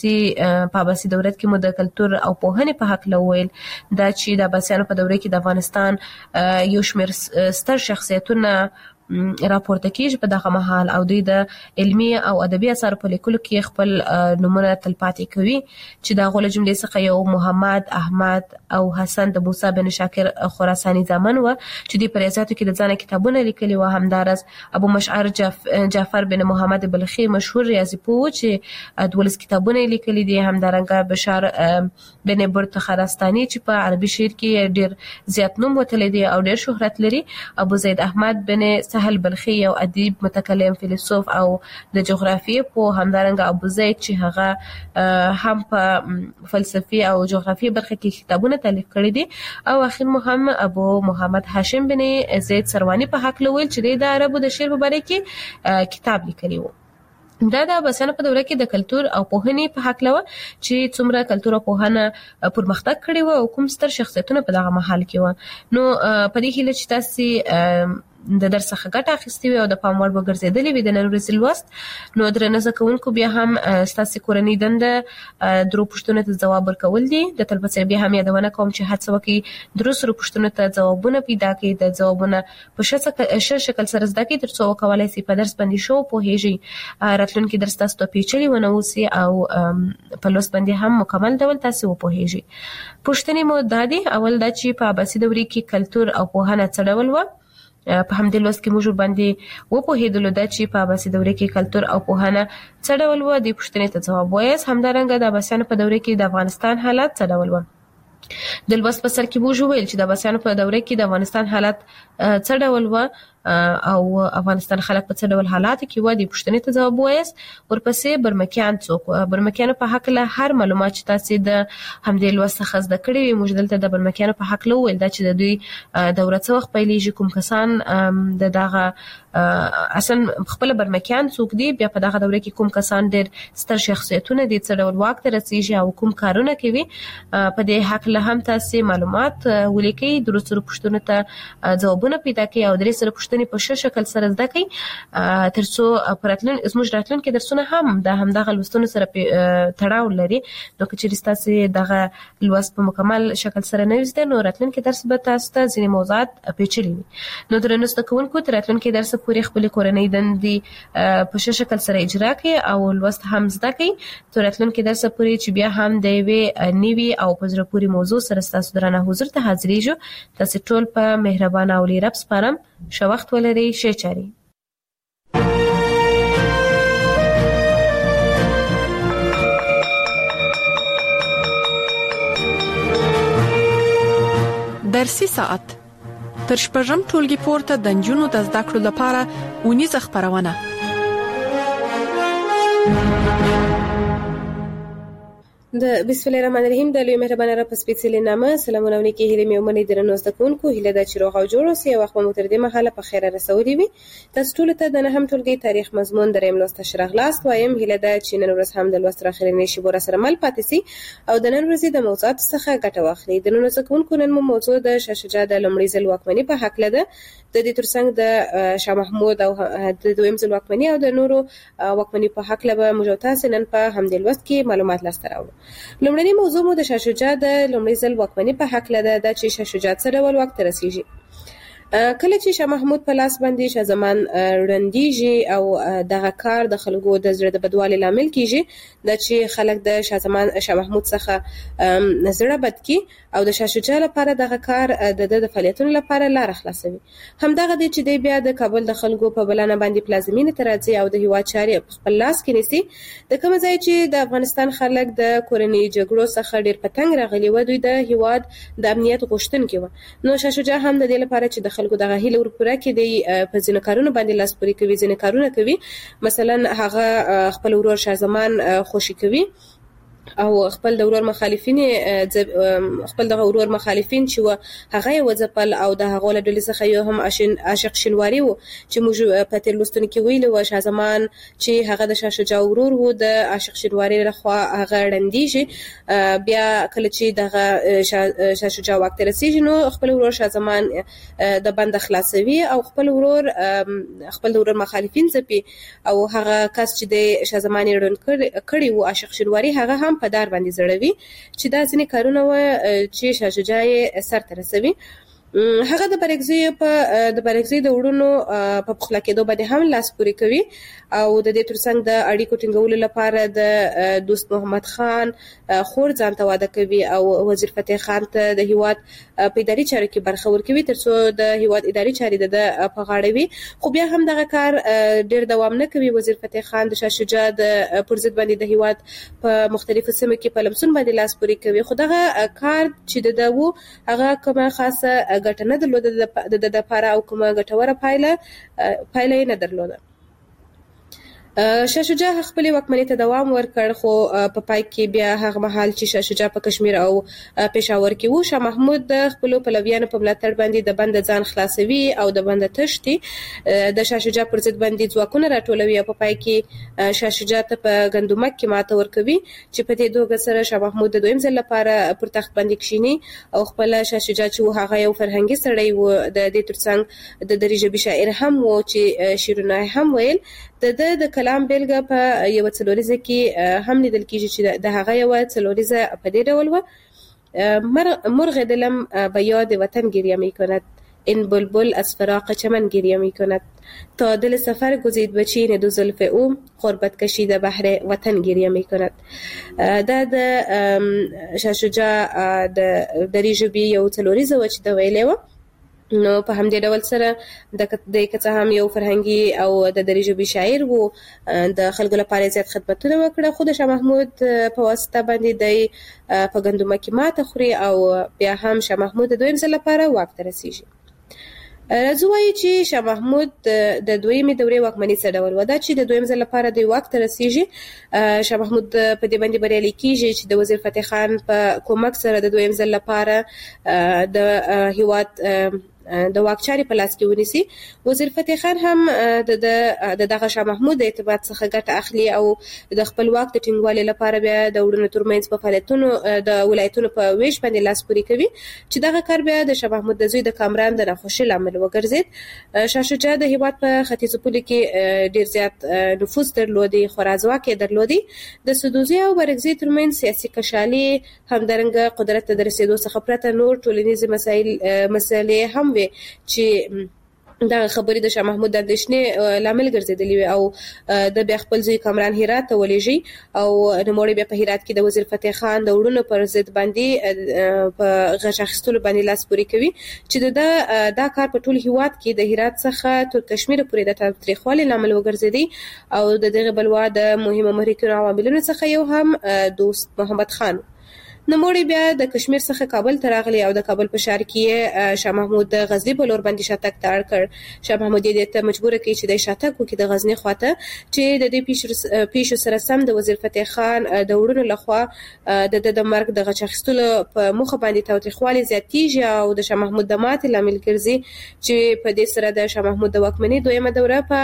Speaker 3: عباسي دولت کې مو د کلچر او پوهنې په حق لویل دا چې د عباسیانو په دوره کې د افغانستان یو شمېر ستر شخصیتونه راپورته کیږي په دغه مهال او دوی د علمي او ادبي اثارو په لیکلو کې خپل نمونه تلپاتې کوي چې د غوړ جملې څخه یو محمد احمد او حسن د موسی بن شاکر خراساني ځامن و چې د پریزاتو کې د ځان کتابونه لیکلي و. همدارس ابو مشعر جعفر بن محمد بلخي مشهور ریاضي پوه چې 12 کتابونه لیکلي دي. همدارنګه بشار بن برت خراساني چې په عربي شعر کې ډېر زیات نوم وتلی دی او ډېر شهرت لري. ابو زید احمد بن سهل بلخي یو ادیب متکلم فیلسوف او د جغرافیې په همدارنګه ابو زید چې هغه هم په فلسفي او جغرافیې برخه کې کتابونه تالیف کړي دي. او اخر مهم ابو محمد هاشم بن زید سروانی په حق لویل چې د عربو د شعر په باره کې کتاب لیکلی و. دا د عباسیانو په دوره کې د کلچر او پوهنې په حق لوه چې څومره کلچر او پوهنه پرمختګ کړي و او کوم ستر شخصیتونه په دغه محل کې و. نو په دې هیله چې تاسو د درس څخه ګټه اخیستې وي او د پام وړ وګرځېدلې وي د نن ورځې لوست، نو درنه زده کوونکو بیا هم ستاسو کورنۍ دنده درو پوښتنو ته ځواب ورکول دي. د تل په څیر بیا هم یادونه کوم چې هڅه وکړئ درو پوښتنو ته ځوابونه پیدا کړئ، د ځوابونه په ښه شکل سره زده کړئ ترڅو وکولای شئ په درس باندې شو پوهیږئ، راتلونکي درس تاسو ته پیچلي ونه اوسي او په لوست باندې هم مکمل ډول تاسو وپوهیږئ. پوښتنې مو دا دي: اول دا چې په عباسي دورې کې کلچر او پوهنه څه ډول و؟ په همدې لوست کې موږ باندې وپوهېدلو دا چې په عباسي دوره کې کلچر او پوهنه څه ډول و. د پوښتنې ته ځواب وایاست. همدارنګه د عباسیانو په دوره کې د افغانستان حالات څه ډول و؟ د لوست په سر کې موږ ویل چې د عباسیانو په دوره کې د افغانستان حالات څه ډول و او افغانستان خلک په څه ډول حالاتو کې و. د پوښتنې ته ځواب وایاست. ورپسې برمکیان څوک و؟ برمکیانو په حق له هر معلومات چې تاسو د همدې لوست څخه زده کړی وي موږ دلته د برمکیانو په حق له ویل دا چې د دوی دوره څه وخت پیلېږي، کوم کسان د دغه اصلا خپل برمکیان څوک دي، بیا په دغه دوره کې کوم کسان ډېر ستر شخصیتونه دي، څه ډول واک ته رسیږي او کوم کارونه کوي. په دې حق له هم تاسو معلومات ولیکئ، درسته پوښتنو ته ځوابونه پیدا کړئ او درې سره په ښه شکل سره زده کړئ ترڅو زموږ راتلونکي درسونه هم د همدغه لوستونو سره تړاو لري. نو که چېرې ستاسو دغه لوست په مکمل شکل سره نه وي زده نو راتلونکي درس به تاسو ته ځینې موضوعات پیچلي وي. نو درنو زده کوونکو تر راتلونکي درس پورې خپلې کورنۍ دندې په ښه شکل سره اجرا کړئ او لوست هم زده کړئ تر راتلونکي درس پورې چې بیا هم د یوې نوي او په زړه پورې موضوع سره ستاسو درنه حضور ته حاضرېږو. تاسو ټول په مهربانه او لیرب سپارم. ښه وخت ولرئ. ښې چارې.
Speaker 2: درسي ساعت تر شپږم ټولګي پورته د نجونو د زده کړو لپاره اونیزه خبرونه.
Speaker 3: د بسم الله الرحمن الرحیم د لوی مهربانه رب سپیڅلي نامه سلامونه ونکي هیله مې ومني درنو زده کوونکو هیله د چروغ او جوړو سی وخت مو تر دې مهاله په خیره رسولي وي. تاسو ټول ته د نهم ټولګي تاریخ مضمون دریم لوست شرح لاست وایم. هیله د چې نن ورځ هم د لوست راخرینې شی بور سره مل پاتې سي او د نن ورځې د موضوعات څخه ګټه واخلي. د نن زده کوونکو نن مو موضوع د شاه شجاع د لومړي ځل واکمنۍ په حق لده، د دې ترڅنګ د شاه محمود او د دویم ځل واکمنۍ او د نورو واکمنۍ په حق لبه موږ تاسو نن په همدې لوست کې معلومات لاسته راوړو. لومړنی موضوع مو د شاه شجاع د لومړي ځل واکمنۍ په حق لده دا چې شاه شجاع څه ډول واک ته رسیږي. کله چې شاه محمود په لاس باندې شاه زمان رندیږي او دغه کار د خلکو د زړه د بدوالي لامل کیږي دا چې خلک د شاه محمود څخه زړه بد کی او د شاه شجاع لپاره دغه کار د فعالیتونو لپاره لار خلاصوي. همدغه دي چې د بیا د کابل د خلکو په بلانه باندې پلازمینه ترازی او د هیواد چارې خپل لاس کې نیسي. د کوم ځای چې د افغانستان خلک د کورنۍ جګړو څخه ډیر پتنګ راغلي و دوی د هیواد د امنیت غوښتونکي و. نو شاه شجاع هم د دې لپاره چې د خلکو دغه هیله ورپوره کې دی په ځینو کارونو باندې لاس پورې کوي، ځینې کارونه کوي. مثلا هغه خپل ورور شاه زمان خوشي کوي او خپل د ورور مخالفین خپل د ورور مخالفین چې هغه وځپل او د هغه له ډلې څخه یو هم عاشق شینواری و چې موږ په تیر لوستونکو کې ویل و شاه زمان چې هغه د شاه شجاع ورور و د عاشق شینواری لخوا هغه رندیږي بیا کله چې دغه شاه شجاع وخت رسیږي نو خپل ورور شاه زمان د بند خلاصوي او خپل ورور مخالفین ځپي او هغه کس چې د شاه زمان رن کړي و عاشق شینواری هغه هم په دار باندې زړوي چې دا ځینې کارونه و چې شاه شجاع سر ته رسوي. هغه د برګزي د وړونو په پخلا کېدو باندې هم لاس پوري کوي او د دې ترڅنګ د اړیکو ټینګولو لپاره د دوست محمد خان خور ځان ته واده کوي او وزیر فتح خان ته د هیواد په اداري چارو کې برخه ورکوي ترڅو د هیواد اداري چارې د په غاړه وي. خو بیا هم دغه کار ډیر دوام نه کوي. وزیر فتح خان د شاه شجاع د پرضد باندې د هیواد په مختلفو سیمو کې په لمسون باندې لاس پوري کوي. خو دغه کار چې دغه هغه کومه خاصه ګټه نه درلوده د لپاره او کومه ګټوره پایله نه درلوده. شاه شجاع خپل واکمنۍ ته دوام ورکړ خو په پای کې بیا هغه مهال چې شاه شجاع په کشمیر او پېښور کې و شاه محمود د خپل پلویانو په ملاتړ باندې د بند ځان خلاصوي او د بند تشتي د شاه شجاع پر ضد باندې ځواکونه راټولوي او په پای کې شاه شجاع ته په ګندمک کې ماته ورکوي چې په دې دوه سره شاه محمود د دویم ځل لپاره پر تخت باندې کښینی او خپل شاه شجاع چې هغه یو فرهنګي سړی و د دې ترڅنګ د دري ژبې شاعر هم و چې شیرونه هم ویل د کلام بیلګه په یو څلوریزه کې هم لیدل کېږي چې د هغه یو څلوریزه په دې ډول و مرغ دلم به یاد وطن گریه میکند این بلبل از فراق چمن گریه میکند تا دل سفر گزید به چین دو زلف او غربت کشیده بحر وطن گریه میکند. دا د شاه شجاع د دري ژبې یو څلوریزه و چې د ویلې و. نو په همدې ډول سره د کڅه هم یو فرهنګي او د دري ژبې شاعر وو د خلکو لپاره زیات خدمتونه وکړه خو د شاه محمود په واسطه باندې د په ګندمه کې ماته خوري او بیا هم شاه محمود د دویم ځل لپاره واک ته رسیږي. راځو وایي چې شاه محمود د دویمې دورې واکمنۍ څه ډول و. دا چې د دویم ځل لپاره د واک ته رسیږي شاه محمود په دې باندې بریالی کیږي چې د وزیر فتح خان په کومک سره د دویم ځل لپاره د هیواد د واکچاري په لاس کې ونیسي. وزیر فتح خان هم د دغه شاه محمود د اعتماد څخه ګټه اخلي او د خپل واک د ټینګوالي لپاره بیا د وړونو ترمنځ په فعالیتونو د ولایتونو په ویش باندې لاس پوري کوي چې دغه کار بیا د شاه محمود د زوی د کامران د ناخوشي لامل وګرځید. شاه شجاع د هیواد په ختیځو پولو کې ډیر زیات نفوذ درلودي خوراځواک درلودي. د سدوزي او برګزي ترمنځ سیاسي کشالي همدارنګه قدرت ته رسیدو څخه پرته نور ټولنیز مسایل هم چې دا خبرې د شاه محمود د اندېښنې لامل ګرځېدلې وي او د بیا خپل ځوی کامران هرات ته ولېږي او نوموړی بیا په هرات کې د وزیر فتح خان د وړونو پر ضد باندې په غږ اخیستلو باندې لاس پوري کوي چې دا کار په ټول هیواد کې د هرات څخه تر کشمیر پورې د تاریخوالي لامل وګرځېدی او د دغه بلوا د مهمو محرکینو عواملونو څخه یو هم دوست محمد خان. نوموړی بیا د کشمیر څخه کابل ته راغلی او د کابل په ښار کې شاه محمود د غزنی په لور باندې شاتګ ته اړ کړ. شاه محمود یې ته مجبور کړ چې د شاتګ وکړي د غزنی خواته چې د دې پیښو سره سم د وزیر فتح خان د وړونو لخوا د مرګ د غچ اخیستلو په مخه باندې تاوتریخوالي زیاتېږي او د شاه محمود د ماتې لامل ګرځي چې په دې سره د شاه محمود د واکمنۍ دویمه دوره په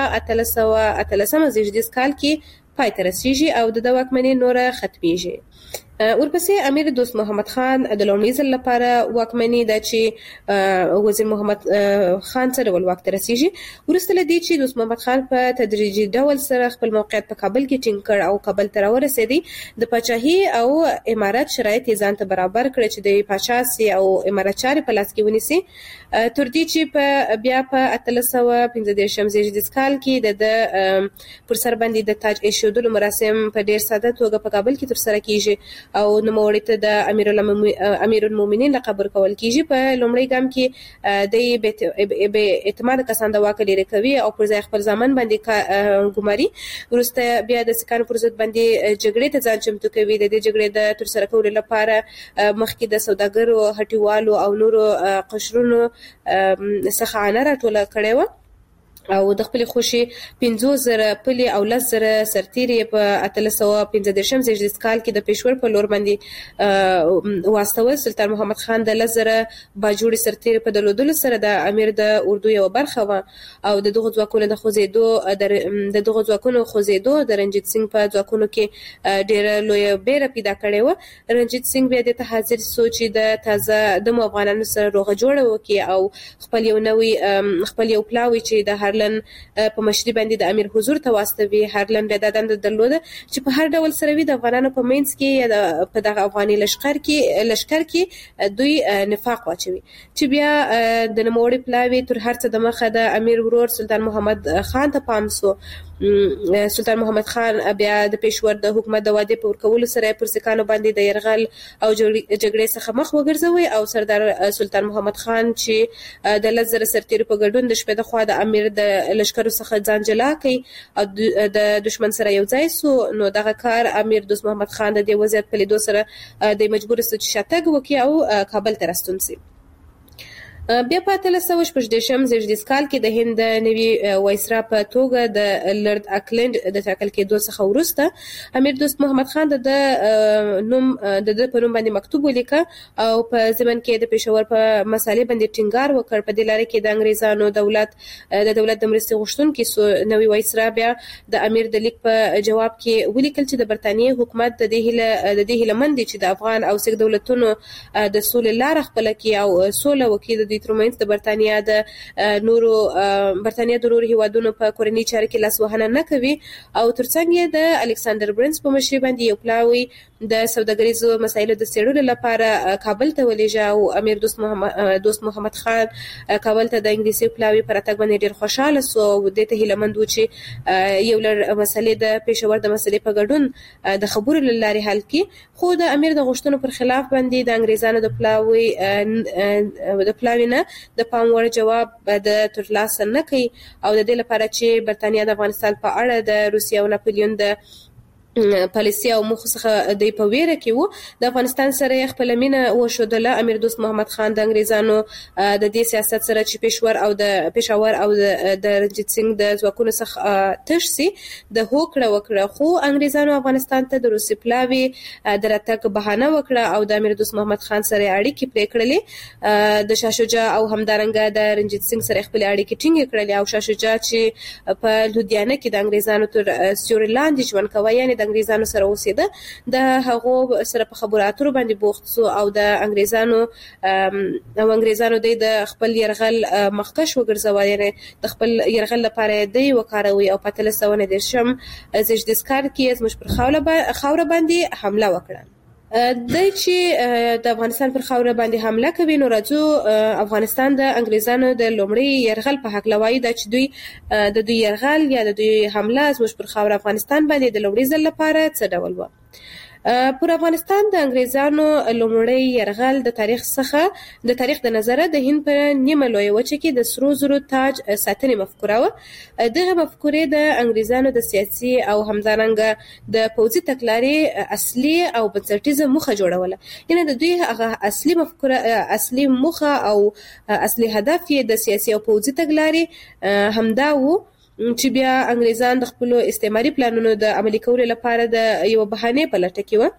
Speaker 3: 1813 زیږدیز کال کې پای ته رسیږي او د واکمنۍ نوره ختمیږي. ورپسې امیر دوست محمد خان د لومړي ځل لپاره واکمني ده چې وزیر محمد خان سره واک ته رسیږي. وروسته له دې چې دوست محمد خان په تدریجي ډول سره خپل موقعیت په کابل کې ټینګ کړ او کابل ته راورسېدی د پاچاهي او امارت شرایط یې ځان ته برابر کړ چې د پاچاسي او امارت چارې په لاس کې ونیسي تر دې چې بیا په 1815 زیږدیز کال کې د پر سر باندې د تاج ایښودلو مراسم په ډیر ساده توګه په کابل کې ترسره کیږي او نوموړی ته د امیر المؤمنین لقب ورکول کیږي. په لومړي ګام کې د بې اعتماد کسان د واک لري کوي او پر ځای خپل ځامن باندې ګماري. وروسته بیا د سکانو پر ضد باندې جګړې ته ځان چمتو کوي. د دې جګړې د ترسره کولو لپاره مخکې د سوداګرو هټیوالو او نورو قشرونو څخه عنه راټوله کړې وه
Speaker 4: او د خپل خوشي 15000 پلی او 10000 سرتیري په 1315 زیږدیز کال کې د پېښور په لور باندې واستول. سلطان محمد خان د 10000 باجوړي سرتیري په دلودلو سره د امیر د اردو یو برخه و او د دغه ځواکونو خوځېدو د رنجیت سنگ په ځواکونو کې ډېر لوی بیره پیدا کړې و. رنجیت سنگ بیا د حاضر سوچ د تازه د افغانانو سره روغه جوړه وکي او خپل یو پلاوی چې د په مشري باندې د امیر حضور ته واستوي. هرلن بیا د دند درلوده چې په هر ډول سره وي د افغانانو په منځ کې یا په دغه افغاني لشکر کې دوی نفاق واچوي چې بیا د نوموړي پلاوی تر هر څه د مخه د امیر ورور سلطان محمد خان ته پام سو. سلطان محمد خان بیا د پېښور د حکومت د واده په ورکولو سره پر سکانو باندې د يرغل او جګړې څخه مخ وګرځوي او سردار سلطان محمد خان چې د 10000 سرتیرو په ګډون د شپې د خوا د امیر د لشکرو څخه ځان جلا کړي او د دشمن سره یو ځای سو. نو دغه کار امیر دوست محمد خان د دې وضعیت په لیدو سره د مجبور سو چې شاتګ وکړي او کابل ته راستون شي. بیا په 1318 زیږدیز کال کې د هند نوي وایسرا په توګه د لارډ اکلند د ټاکل کېدو څخه وروسته امیر دوست محمد خان د نوم باندې مکتوب ولیکه او په ځمن کې د پېښور په مسالې باندې ټینګار وکړ. په دې لارې کې د انګریزانو دولت د مرستې غوښتونکي سو. نوي وایسرا بیا د امیر د لیک په جواب کې ولیکل چې د برتانیې حکومت د دې هیلمند چې د افغان او سیک دولتونو د سولې لار خپل کړي او سوله وکړي. د ترمنځ د برتانیا د نورو هیوادونو په کورنۍ چارو کې لاس وهنه نه کوي او ترڅنګ یې د الکساندر برنس په مشرۍ باندې یو پلاوی د سوداګریزو مسایلو د څېړلو لپاره کابل ته ولېږه او امیر دوست محمد خان کابل ته د انګلیسي پلاوی پر اتګ باندې ډېر خوشاله سو او د ته هیلمند و چې یو لړ مسلې د پېښور د مسلې په ګډون د خبرو لارې حل کړي. خو د امیر د غوښتنو پر خلاف باندې د انګریزانو د پلاوی نه د پام وړ جواب د ترلاسه نه کوي او د دې لپاره چې برتانیا د افغانستان په اړه د روسیې او ناپلیون د پالیسي او مخ څخه د په ویره کې وو. د افغانستان سره خپل مینه وشودله. امیر دوست محمد خان د انګریزانو د دې سیاست سره چې پېښور او د رنجیت سنگ د ځواکونو څخه تشسي د هوکړه وکړه. خو انګریزانو افغانستان ته د روسي پلاوی د راتګ بهانه وکړه او د امیر دوست محمد خان سره اړیکې پرې کړلې. د شاه شجاع او همدارنګه د رنجیت سنگ سره خپل اړیکې ټینګې کړلې او شاه شجاع چې په لودیانه کې د انګریزانو تر سیوري لاندې ژوند کوي یعنی د انګریزانو سره اوسېده د هغو سره په خبرو اترو باندې بوخت سو او د انګریزانو د خپل يرغل مخکش وګرځول یعنی د خپل يرغل لپاره د وکاروي او په 1319 زیږدیز کال کې زموږ پر خاوره باندې حمله وکړه. د چې د افغانستان پر خاوره باندې حمله کوي نو راځو افغانستان د انګریزانو د لومړي يرغل په حق لوي د چې دوی يرغل یا د دوی حمله زموږ پر خاوره افغانستان باندې د لومړي ځل لپاره څه ډول و. پر افغانستان د انګریزانو لومړی يرغل د تاریخ د نظره د هند په نیمه لویه وچه کې د سرو زرو تاج ساتنې مفکوره و. دغه مفکورې د انګریزانو د سیاسي او همدارنګه د پوځي تګلارې اصلي او بنسټیزه موخه جوړوله. یعنی د دوی هغه اصلي موخه او اصلي هدف یې د سیاسي او پوځي تګلارې همدا و چې بیا انګریزان د خپل استعماري پلانونو د عملي کولو لپاره د یو بهانه په لټه کې و.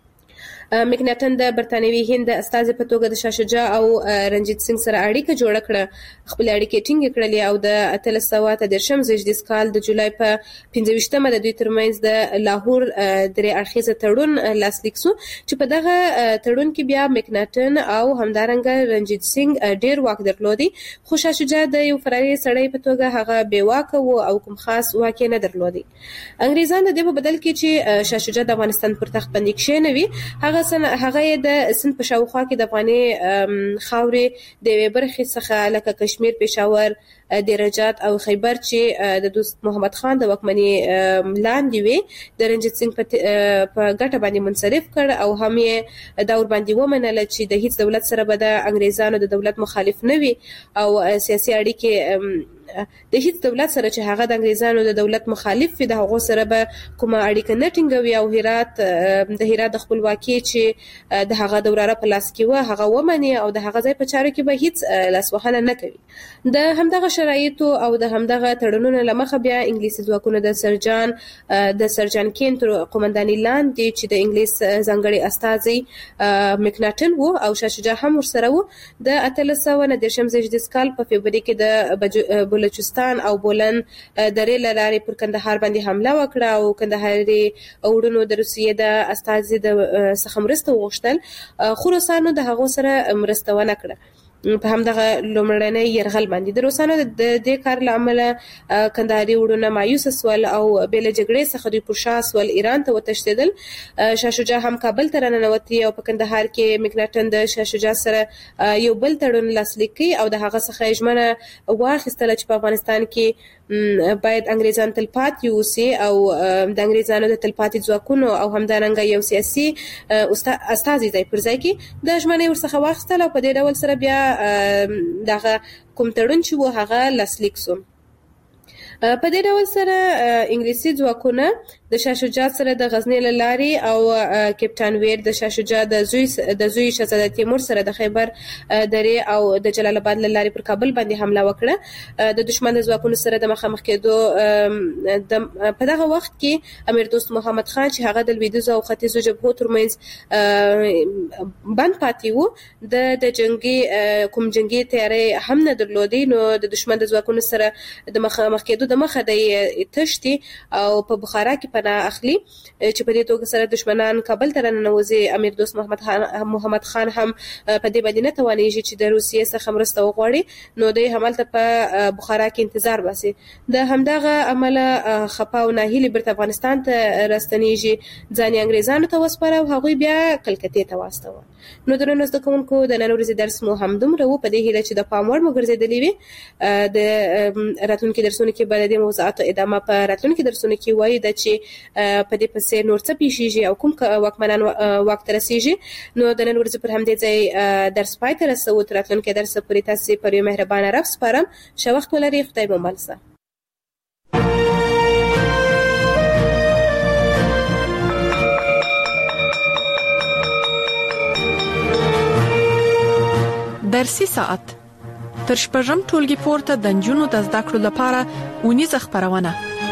Speaker 4: مکناتن د برتانوي هند استازي په توګه د شاه شجاع او رنجیت سنگ سره اړیکه جوړه کړه. خپل اړیکې ټینګ کړلې او د 1313 زیږدیز کال د جولای په 15مه د دوی ترمنځ د لاهور درې اړخیزه تړون لاسلیک شو چې په دغه تړون کې بیا مکناتن او همدارنګه رنجیت سنگ ډیر واک درلودي. خو شاه شجاع د یو فراري سړی په توګه هغه بې واکه و او کوم خاص واک نه درلودي. انګریزان د دې په بدل کې چې شاه شجاع د افغانستان پر تخت باندې کښېنوي هغه د سند په شاوخوا کې د افغاني خاورې د یوې برخې څخه لکه کشمیر، پېښور، درجات او خیبر چې د دوست محمد خان د واکمنۍ لاندې وي د رنجیت سنگ په ګټه باندې منصرف کړ او هم یې دا ور باندې ومنله چې د هیڅ دولت سره به د انګریزانو د دولت مخالف نه وي او سیاسي اړیکې د هیڅ دولت سره چې هغه د انګریزانو د دولت مخالف وي د هغو سره به کومه اړیکه نه ټینګوي او د هرات د خپلواکۍ چې د هغه دوراره په لاس کې و هغه ومني او د هغه ځای په چارو کې به هیڅ لاسوهنه نه کوي. د همدغه شرایطو او د همدغه تړونونو لمخه بیا انګلیسي ځواکونه د سرجان کین تر قومنداني لاندې چې د انګلیس ځانګړي استازي مکناټن وو او شاه شجاع هم ورسره وو د 1390 زیږدیز کال په فبروري کې د بلوچستان او بولن درې لارې پر کندهار باندې حمله وکړه او کندهاري وروڼو د روسیې د استازي د څخه مرسته وغوښتل خو روسانو د هغو سره مرسته ونه کړه په همدغه لومړنۍ يرغل باندې د روسانو د دې کار لامل کندهاري وروڼه مایوس سول او بل جګړې څخه دوی پر شا سول ایران ته وتښتیدل شاه شجاع هم کابل ته راننوتی او په کندهار کې مکناټن د شاه شجاع سره یو بل تړون لاسلیک کړ او د هغه څخه ژمنه واخیستله چې په افغانستان کې باید انګریزان تلپاتې اوسي او د انګریزانو د تلپاتې ځواکونو او همدارنګه یو سیاسي استازي ځای پر ځای کې د ژمنې ورڅخه واخیستله او په دې ډول سره بیا دغه کوم تړون چې و هغه لاسلیک شو. په دې ډول سره انګلیسي ځواکونه د شاه شجاع سره د غزنی لارې او کپټان ویر د شاه شجاع د زوی شهزاده تیمور سره د خیبر درې او د جلال آباد لارې پر کابل باندې حمله وکړه. د دشمن د ځواکونو سره د مخامخ کېدو په دغه وخت کې امیر دوست محمد خان چې هغه د لویدیځ او ختیځو جبهو ترمنځ بند پاتې وو د جنگي تیاری هم نه درلودي نو د دشمن د ځواکونو سره د مخامخ کېدو د مخه د تشتي او په بخارا کې پناه اخلي چې په دې توګه سره دشمنان کابل ته راننوځي. امیر دوست محمد خان هم په دې باندې نه توانېږي چې د روسیې څخه مرسته وغواړي نو دوی همالته په بخارا کې انتظار باسي. د همدغه عمله خپه او ناهیلي بیرته افغانستان ته راستنېږي ځان انګریزانو ته وسپاره او هغوی بیا کلکتې ته واستول. نو درنو زده کوونکو د نن ورځې درس مو همدومره و په دې هیله چې د پام وړ مو ګرځېدلی وي. د راتلونکي درسونو کې به د دې موضوعاتو ادامه په راتلونکي درسونو کې وایي د چې په دې پسې نور څه پیښیږي او کوم واکمنان واک ته رسیږي. نو د نن ورځې پر همدې ځای درس پای ته رسوو. تر راتلونکي درس پورې تاسې پر یو مهربانه رب سپارم. ښه وخت ولرئ. خدای مو مل شه.
Speaker 2: درسي ساعت تر شپږم ټولګي پورته د نجونو د زده کړو لپاره ونیزه خبرونه.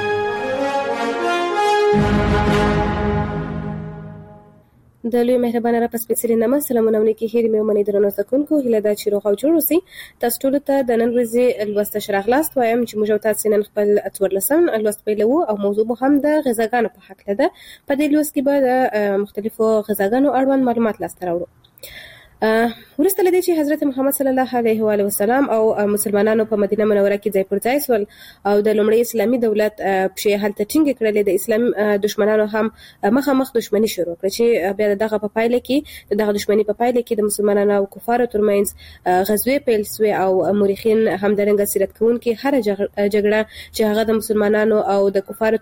Speaker 4: د لوی مهربانه را پسپېڅلې نامه سلامونه نیکی هېرې مې ومنئ درنو زده کوونکو. هیله ده چې روغ او جوړ اوسئ. تاسو ټولو ته د نن ورځې لوست ښه راغلاست وایم چې موږ او تاسې نن خپل 14 لوست پیلوو او موضوع مو هم د غذاګانو په هکله ده. په دې لوست کې به د مختلفو غذاګانو اړوند معلومات لاسته راوړو. ورسته لدې چې حضرت محمد صلی الله علیه و آله وسلم او مسلمانانو په مدینه منوره کې ځای پر ځای سول او د لومړي اسلامي دولت په هلته ټینګ کړل. د اسلام دشمنانو هم مخامخ دشمنی شروع کړه چې بیا دغه په پایله کې دغه دشمنی په پایله کې د مسلمانانو او کفارو ترمنځ غزوې پیل شوې او مورخین هم درنګ سیرت کوونکي هر جګړه چې هغه د مسلمانانو او د کفارو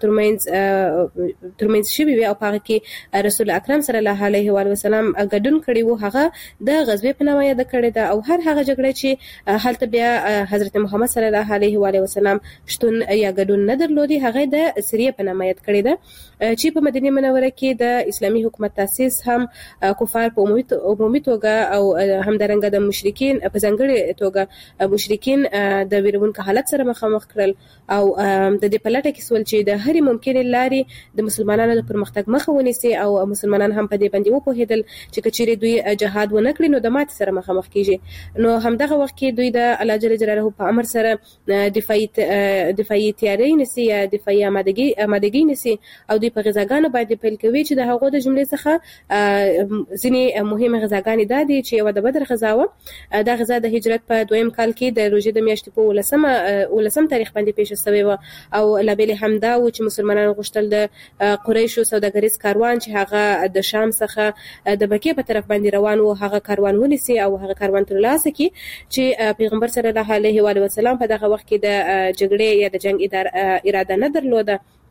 Speaker 4: ترمنځ شوې وي او په هغه کې رسول اکرم صلی الله علیه و آله وسلم ګډون کړی وو هغه د غزوې په نامه یاد کړی ده او هر هغه جګړه چې هلته بیا حضرت محمد صلی الله علیه و آله وسلم شتون یا ګډون نه درلودي هغه د سریه په نامه یاد کړی ده چې په مدینه منوره کې د اسلامي حکومت تاسیس هم کفار په عمومي توګه او همدارنګه د مشرکین په ځانګړي توګه مشرکین د ویرونکو حالت سره مخامخ کړل او د دې په لټه کې سول چې د هرې ممکنه لارې د مسلمانانو د پرمختګ مخه ونیسي او مسلمانان هم په دې باندې وپوهیدل چې کچېرې دوی جهاد ونه کړی نو د ماتې سره مخامخ کیږي. نو همدغه وخت کې دوی د الله جل جلاله په امر سره دفاعي تیاری نسی یا دفاعي آمادګي نسی او دوی په غذاګانو باندې پیل کوي چې د هغو د جملې څخه ځینې مهمه غذاګانې دا دي چې یو د بدر غذا و. دا غذا د هجرت په 2م کال کې د روژې د میاشتې په 19 تاریخ باندې پیښ شوی و او لابل همدا و چې مسلمانانو غوښتل د قریشو سوداګریز کاروان چې هغه د شام څخه د مکې په طرف باندې روان و هغه کاروان ونیسي او هغه کاروان ترلاسه کړي چې پیغمبر صلی الله علیه و آله وسلم په دغه وخت کې د جګړې یا د جنگ اراده نه درلوده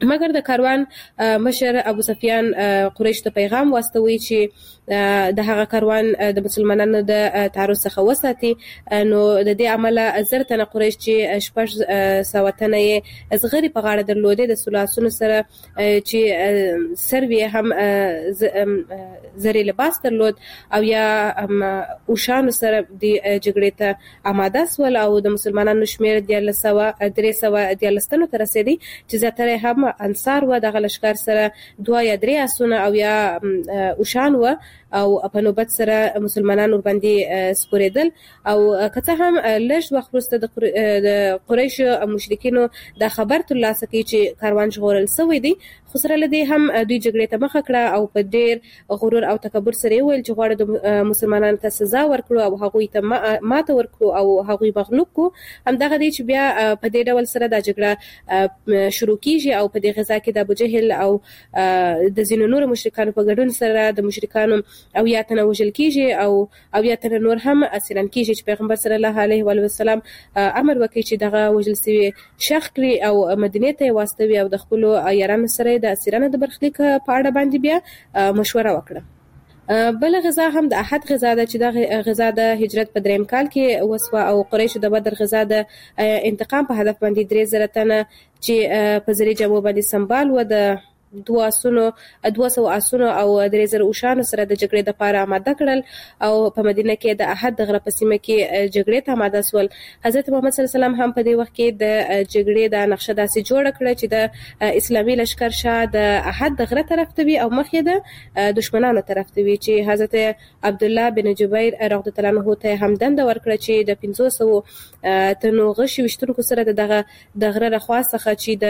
Speaker 4: مګر د کاروان مشر ابو سفیان قریش ته پیغام واستوي چې د هغه کاروان د مسلمانانو د تعرض څخه وساتي. نو د دې عمله زرتنه قریش چې شپږ سوتنه یې زغری په غاړه درلودې د سلاسونو سره چې سروي هم زری لباس درلود او یا اوشانو سره د جګړې ته آماده سول او د مسلمانانو شمیر د 313 ته رسیدي چې زیاتره هم انصار و د غلشکار سره 2 یا 3 اسونه او یا اوشان و او په نوبت سره مسلمانانو باندې سپوریدل او کته هم لږ وخت وروسته د قریش مشرکینو د خبر تر لاسه کې چې کاروان ژغورل شوی دی، خو سره لدی هم دوی جګړې ته مخه کړه او په ډیر غرور او تکبر سره ویل چې غواړي د مسلمانانو ته سزا ورکړو او هغوی ته ماته ورکړو او هغوی مغلوب کو. هم دغه دی چې بیا په دې ډول سره د جګړه شروع کیږي او په دې غزا کې د ابو جهل او د زینو نور مشرکانو په ګډون سره د مشرکانو او یا تنه وجل کیږي او یا تنه نور هم اسیران کیږي چې پیغمبر صلی الله علیه و سلم امر وکړي چې دغه وجل سوي شخ کړي او مدینه ته واستوي او د خپل یارانو سره د اسیرانو د برخلیک په اړه باندې بیا مشوره وکړه. بل غزا هم د احد غزا ده چې د غزا د هجرت په 3 کال کې وسوه او قریش د بدر غزا د انتقام په هدف باندې 3000 تنه چې په ذریعہ جمع باندې سنبال و د 200 اسونو او 3000 اوشانو سره د جګړې د پاره آماده کړل او په مدینه کې د احد د غره په سیمه کې جګړې ته آماده سول. حضرت محمد صلی الله علیه وسلم هم په دې وخت کې د جګړې د نقشه داسې جوړ کړه چې د اسلامي لشکر شاه د احد د غره طرف ته وي او مخ یې د دشمنانو طرف ته وي چې حضرت عبد الله بن جبیر رضی الله عنه ته هم دنده ورکړه چې د 500 تنو غشي وشتونکو سره د غره رخواڅخه چې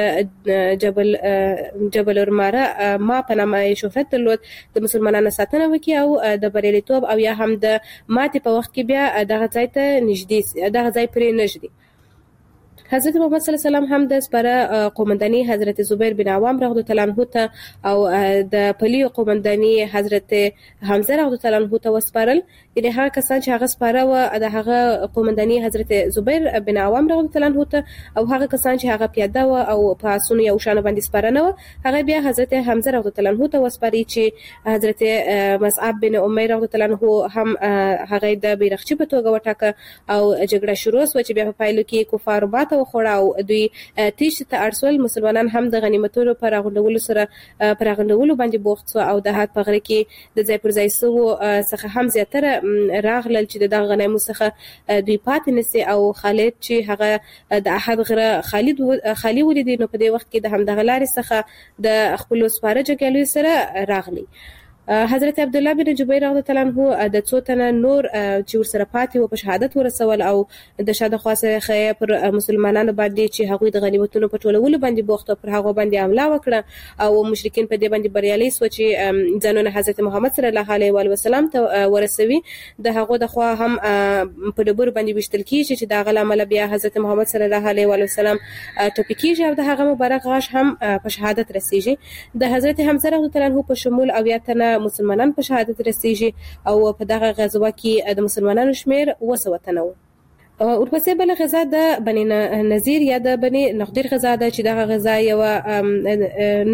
Speaker 4: د جبل ماره ما په نامه شهرت درلود د مسلمانانو ساتنه وکي او د بریالیتوب او یا هم د ماتې په وخت کې بیا دغه ځای ته نږدې دغه ځای پرې نږدې. حضرت محمد صلی الله علیه وسلم هم د سپاره قومنداني حضرت زبیر بن عوام رضی الله عنه ته او د پلیو قومنداني حضرت حمزه رضی الله عنه ته وسپارل. یعنی هغه کسان چې هغه سپاره و د هغه قومنداني حضرت زبیر بن عوام رضی الله عنه ته او هغه کسان چې هغه پیاده و او په اسونو یو شان باندې سپاره نه و هغه بیا حضرت حمزه رضی الله عنه ته وسپاري چې حضرت مصعب بن عمیر رضی الله عنه هم هغه د بیرغچی په توګه وټاکه او جګړه شروع شو چې بیا په پایلو کې کفار ماته وخوړه او دوی تیش ته ارسل. مسلمانان هم د غنیمتونو پر غونډولو سره پر غونډولو باندې بوخت شو او د هات په غره کې د ځای پر ځای سو څخه هم زیاتره راغلل چې د غنیمو څخه دوی پاتې نسی او خالد چې هغه د احد غره خالی ولید نو په دې وخت کې د هم د غلاري څخه د خپل سپاره جګړې سره راغلی. حضرت عبد الله بن جبیر رضی الله عنه د څو تنه نور چې ورسره پاتې و په شهادت ورسول او د شاده خاصه خیر پر مسلمانانو باندې چې هغوی د غنیمتونو په ټولولو باندې بوخت پر هغه باندې حمله وکړه او مشرکین په دې باندې بریالي سو چې ځانونه حضرت محمد صلی الله علیه و سلم ته ورسوي. د هغه د خوا هم په ډبر باندې وشتل کیږي چې دا غل عمل بیا حضرت محمد صلی الله علیه و سلم ټپی کیږي او د هغه مبارک غاښ هم په شهادت رسیږي. د حضرت حمزه رضی الله عنه په شمول او یا تنه مسلمانان په شهادت رسیږي او په دغه غزوه کې د مسلمانانو شمیر 200 تنه و. ورپسې بل غزا د بني نذیر یا د بني نقدیر غزا ده چې دغه غزا یو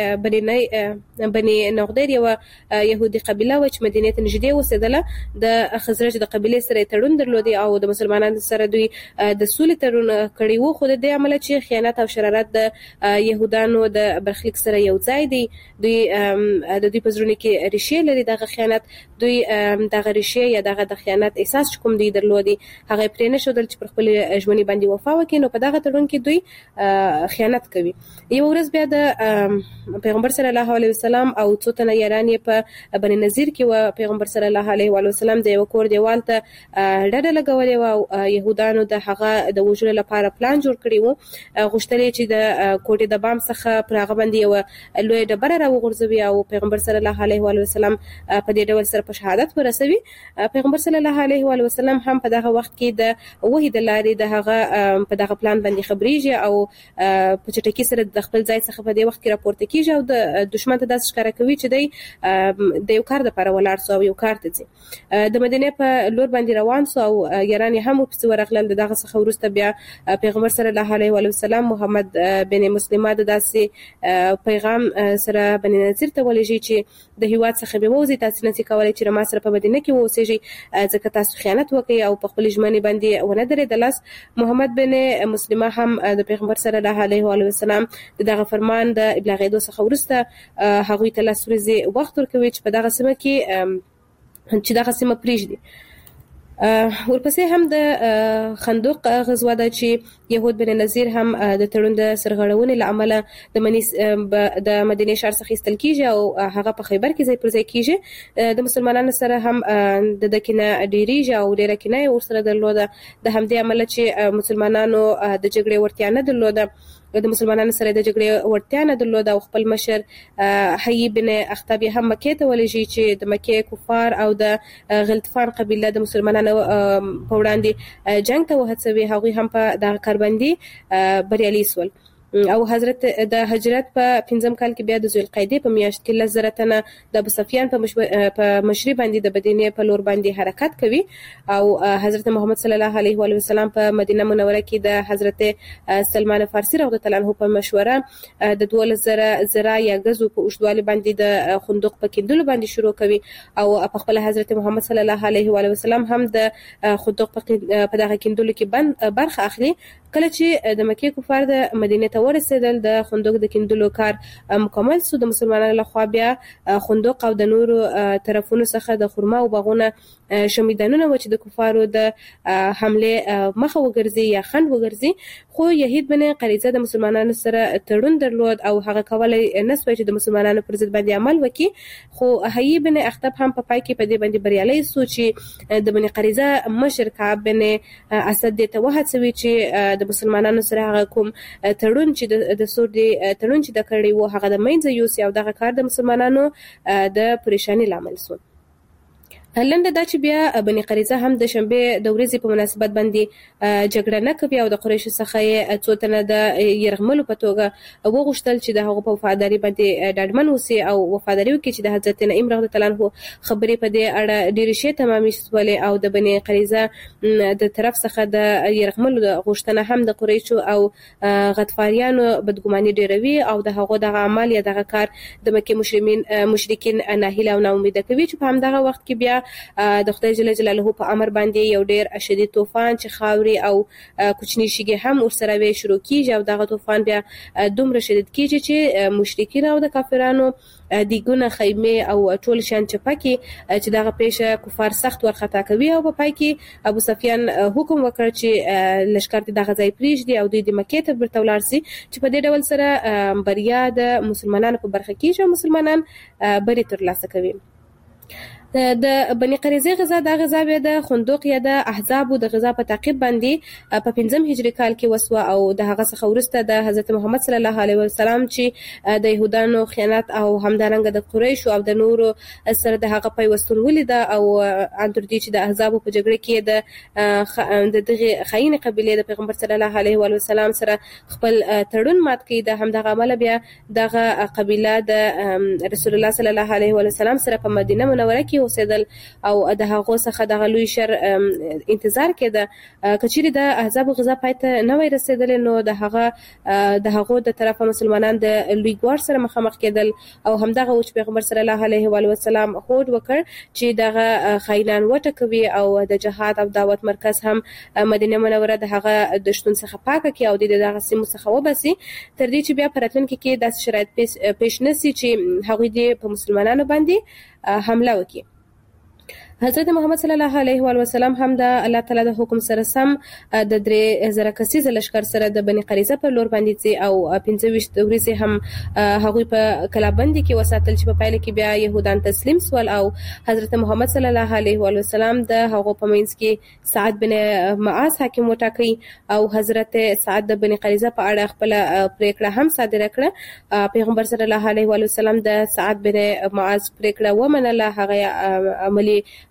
Speaker 4: بني نقدیر یو يهودي قبيله و چې مدینه ته نږدې اوسېدله د خزرج د قبيله سره تړون درلودي او د مسلمانانو سره دوی د سولې تړون کړی وو. خو د دې عمل چې خیانت او شرارت د يهودانو د برخلیک سره یو ځای دی دوی د دوی پزرونه کې ریشه لري دغه خیانت دوی دغه ریشه یا دغه د خیانت احساس کوم دی درلودي هغه پرې نشودل چې پر خپل ژوندۍ باندې وفا وکړي نو په دغه تړون کې دوی خیانت کوي. یو ورځ بیا د پیغمبر صلی الله علیه وسلم او څو تنه یاران په بني نذیر کې و پیغمبر صلی الله علیه وسلم د یو کور دیوال ته ډډه لګولې و او يهودانو د هغه د وژلو لپاره پلان جوړ کړی و. غوښتل چې د کوټې د بام څخه پر هغه باندې یو لوی ډبره راوغورځوي او پیغمبر صلی الله علیه وسلم په دې ډول سره په شهادت ورسوي. پیغمبر صلی الله علیه وسلم هم په دغه وخت کې د وحي د لارې د هغه په دغه پلان باندې خبريږي او په چټکی سره د خپل ځای څخه په دې وخت کې راپورته کیږي او د دشمن ته داسې ښکارا کوي چې د یو کار لپاره ولاړ سو او یو کار ته ځي د مدینه په لور باندې روان سو او ایران هم په ورغلل دغه څخه ورسته بیا پیغمبر صلی الله علیه و سلم محمد بن مسلمه د داسې پیغام سره بن نذیر ته ولېږي چې د هیواد څخه به وځي تاسو نه کولای چې ما سره په مدینه کې اوسېږي ځکه تاسو خیانت وکړي او په خپل ژمنې باندې ونه درېدلاس. محمد بن مسلمه هم د پیغمبر صلی الله علیه و سلم دغه فرمان د ابلاغېدو څخه ورسته هغوی ته لاس ورځي وخت ورکوي چې په دغه سیمه کې چې دغه سیمه پریږدي. ورپسې هم د خندق غزوه ده چې يهود بن نذیر هم د تړون د سرغړونې لامل د مدینه شهر څخه ایستل کیږي او هغه په خیبر کې ځای پر ځای کیږي. د مسلمانانو سره هم د دکنه ډیریږي او ډیره کنه ورسره درلوده د همدې عمل چې مسلمانانو د جګړې ورتیا نه درلوده د مسلمانانو سره د جګړې ورتیا نه درلوده او خپل مشر حیی بن اخطب هم مکه ته ولېږي چې د مکه کفار او د غلطفان قبیله د مسلمانانو په وړاندې جنگ ته وهڅوي. هغوی هم په دغه کاربندي بریالي سول او حضرت د هجرت په 5م کال کې بیا د ذوالقعده په میاشت کې لزر تنه د ابو سفیان په مشري باندې د مدینه په لور باندې حرکت کوي او حضرت محمد صلی الله علیه و سلم په مدینه منوره کې د حضرت سلمان فارسی رضی الله عنه په مشوره د 2000 زرا یا غزو په اوږدوالي باندې د خندق په کیندلو باندې شروع کوي او په خپل حضرت محمد صلی الله علیه و سلم هم د خندق په دغه کیندلو کې برخه اخلي. کله چې د مکه کفار د مدینه ته ورسېدل د خندق د کیندلو کار مکمل سو د مسلمانانو لخوا بیا خندق او د نورو طرفونو څخه د خرما او باغونه شمیدانونه و چې د کفارو د حمله مخه وګرځي یا خند وګرځي. خو یحیی بن قریظه د مسلمانانو سره تړون درلود او هغه کولای نسوي چې د مسلمانانو پر ضد باندې عمل وکړي. خو حیی بن اخطب هم په پای کې په دې باندې بریالي سو چې د بن قریظه مشر کعب بن اسد ته وهڅوي چې د مسلمانانو سره هغه کوم تړون چې د سور دی تړون چې د کړي وو هغه د مینځ یوسي او دغه کار د مسلمانانو د پریشانی لامل سو. لنډه دا چې بیا بني قریظه هم د شنبه د ورځې په مناسبت باندې جګړه نه کوي او د قریش څخه څو تنه د يرغملو په توګه وغوښتل چې د هغه په وفاداری باندې ډاډمن وسی او وفاداری وکړي چې د حضرت نعیم رضی الله عنه خبرې په دې اړه ډېر شي تمامي شولې او د بني قریظه د طرف څخه د يرغملو د غوښتنه هم د قریش او غطفاریانو بدګماني ډیروي او د هغه د عمل یا د کار د مکه مشرکین ناهیله او ناامید کوي چې په همدغه وخت کې بیا د خدای جل جلاله په امر باندې یو ډیر شدید طوفان چې خاوري او کوچنی شګي هم ورسره وی شروع کیږي او دغه طوفان بیا دومره شدید کیږي چې مشرکین او د کافرانو دیګونه خیمه او ټول شان چپکی چې دغه پیښه کفار سخت ورخطا کوي او په پای کې ابو سفیان حکم وکړ چې لشکره دغه ځای پریږدي او د مکه ته ورته ولاړ شي چې په دې ډول سره بریا د مسلمانانو په برخه کې چې مسلمانان بری ترلاسه کوي. د بني قریظه غزا د غزا به د خندق یا د احزاب د غزا په تعقیب باندې په 5م هجری کال کې وسوه او د هغه څخه ورسته د حضرت محمد صلی الله علیه وسلم چې د يهودانو خیانت او همدارنګه د قریش او د نورو سره د هغه پیوستون ولید او انتر دي چې د احزاب په جګړه کې د دغه خاين قبيله د پیغمبر صلی الله علیه وسلم سره خپل تړون مات کړي. د همدغه عمل بیا دغه قبيله د رسول الله صلی الله علیه وسلم سره په مدینه منوره کې اوسېدل او د هغه څخه د غلوی شر انتظار کېده. کچېری د احزاب غزا پاتې نه وای رسیدل نو د هغه د طرفه مسلمانان د لوی ګوار سره مخامخ کېدل او همدغه چې پیغمبر صلی الله علیه و وسلم هوډ وکړ چې دغه خاینان وټکوي او د جهاد او دعوت مرکز هم مدینه منوره د هغه د شتون څخه پاکه کی او د دغه سیمو څخه وبسي تر دې چې بیا پراتلونکو کې د شرایط پیش نسی چې هغوی د مسلمانانو باندې حمله وکړي. حضرت محمد صلی الله علیه و سلم هم د الله تعالی د حکم سره سم د 3000 کسیز لشکر سره د بني قریظه په لور باندې ځي او 25 ورځې هم هغوی په کلابند کې وساتل چې په پایله کې بیا يهودان تسلیم سول او حضرت محمد صلی الله علیه و سلم د هغو په منځ کې سعد بن معاذ حاکم وټاکي او حضرت سعد د بني قریظه په اړه خپل پریکړه هم صادره کړه. پیغمبر صلی الله علیه و سلم د سعد بن معاذ پریکړه ومنله، هغه عملی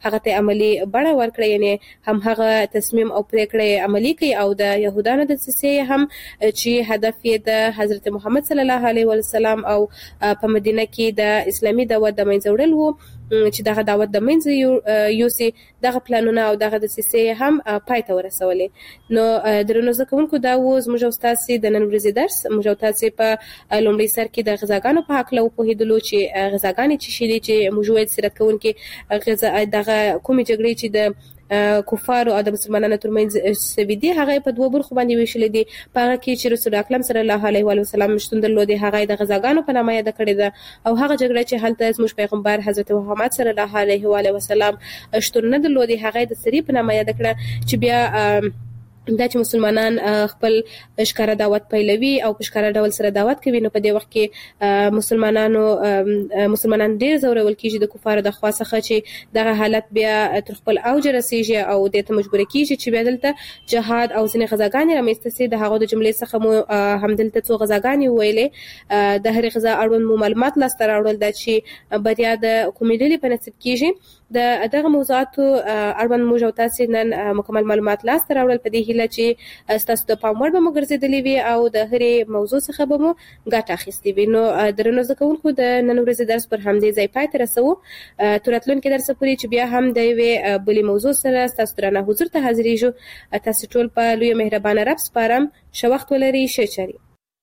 Speaker 4: هغه ته عملی بڼه ورکړي، یعنی هم هغه تصمیم او پریکړه عملی کوي او د يهودانو د سیسې هم چې هدف یې د حضرت محمد صلی الله علیه وسلم او په مدینه کې د اسلامي دعوت د منځ وړل وو چې دغه دعوت د منځ یوسي، دغه پلانونه او دغه د سیسې هم پای ته ورسولې. نو درنو زکونکو دا و زموږ استاد د نن ورځې درس. موږ تاسو په لومړي سر کې د غذاګانو په حق له پوهیدلو چې غذاګانې چې شې چې موږ وایي سره کوونکې غذا دغه کومې جګړې چې د کفار او د مسلمانانو ترمنځ سوي دي هغه په دوه برخو باندې ویشل دي. په هغه کې چې رسول اکرم صلی الله علیه وسلم شتون درلودي هغه د غذاګانو په نامه یاد کړی ده، او هغه جګړه چې هلته زموږ پیغمبر حضرت محمد صلی الله علیه وسلم شتون نه درلودي هغه د سری په نامه یاد کړه چې بیا دا چې مسلمانان خپل ښکارا دعوت پیلوي او په ښکارا ډول سره دعوت کوي، نو په دې وخت کې مسلمانان ډېر زورول کیږي د کفارو د خوا څخه چې دغه حالت بیا تر خپل اوج رسیږي او د ته مجبور کیږي چې بیا دلته جهاد او ځینې غذاګانې رامنځته سي. د هغو د جملې څخه مو هم دلته څو غذاګانې ویلې. د هرې غذا اړوند مو معلومات لاسته راوړل دا چې بریا د کومې ډلې په نصیب کیږي. د دغه موضوعاتو اړوند موږ او تاسو نن مکمل معلومات لاسته راوړل په دې هیله چې تاسو د پام وړ به مو ګرځېدلې وي او د هرې موضوع څخه به مو ګټه اخیستې وي. نو درنو زده کوونکو د نن ورځې درس پر همدې ځای پای ته رسوو. تر راتلونکي درس پورې چې بیا هم د یوې بلې موضوع سره ستاسو درانه حضور ته حاضرېږو. تاسو ټول په لوی مهربانه رب سپارم. ښه وخت ولرئ. ښه چاري.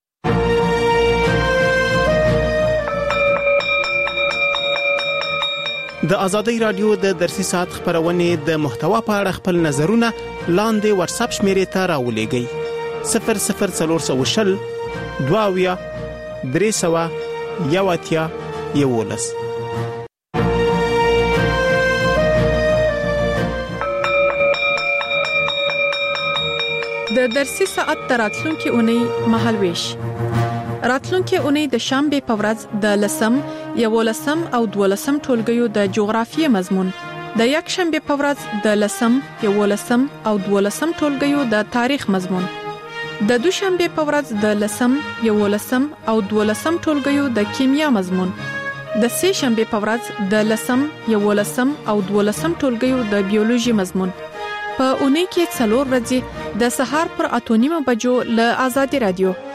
Speaker 5: د ازادۍ رادیو د درسي ساعت خبرونه د محتوا په اړه خپل نظرونه لاندې واتس اپ شمیرې ته راولېږئ 00420 22 300 یواتیا یولس.
Speaker 2: د درسي ساعت تراتلونکي اونۍ مهالويش راتلونکي اونۍ د شنبه په ورځ د لسم، یولسم او دولسم ټولګیو د جغرافیې مضمون، د یک شنبه په ورځ د لسم، یولسم او دولسم ټولګیو د تاریخ مضمون، د دوشنبه په ورځ د لسم، یولسم او دولسم ټولګیو د کیمیا مضمون، د سه شنبه په ورځ د لسم، یولسم او دولسم ټولګیو د بیولوژي مضمون. په اونۍ کې 4 ورځې د سهار پر 8:30 بجو له آزادي رادیو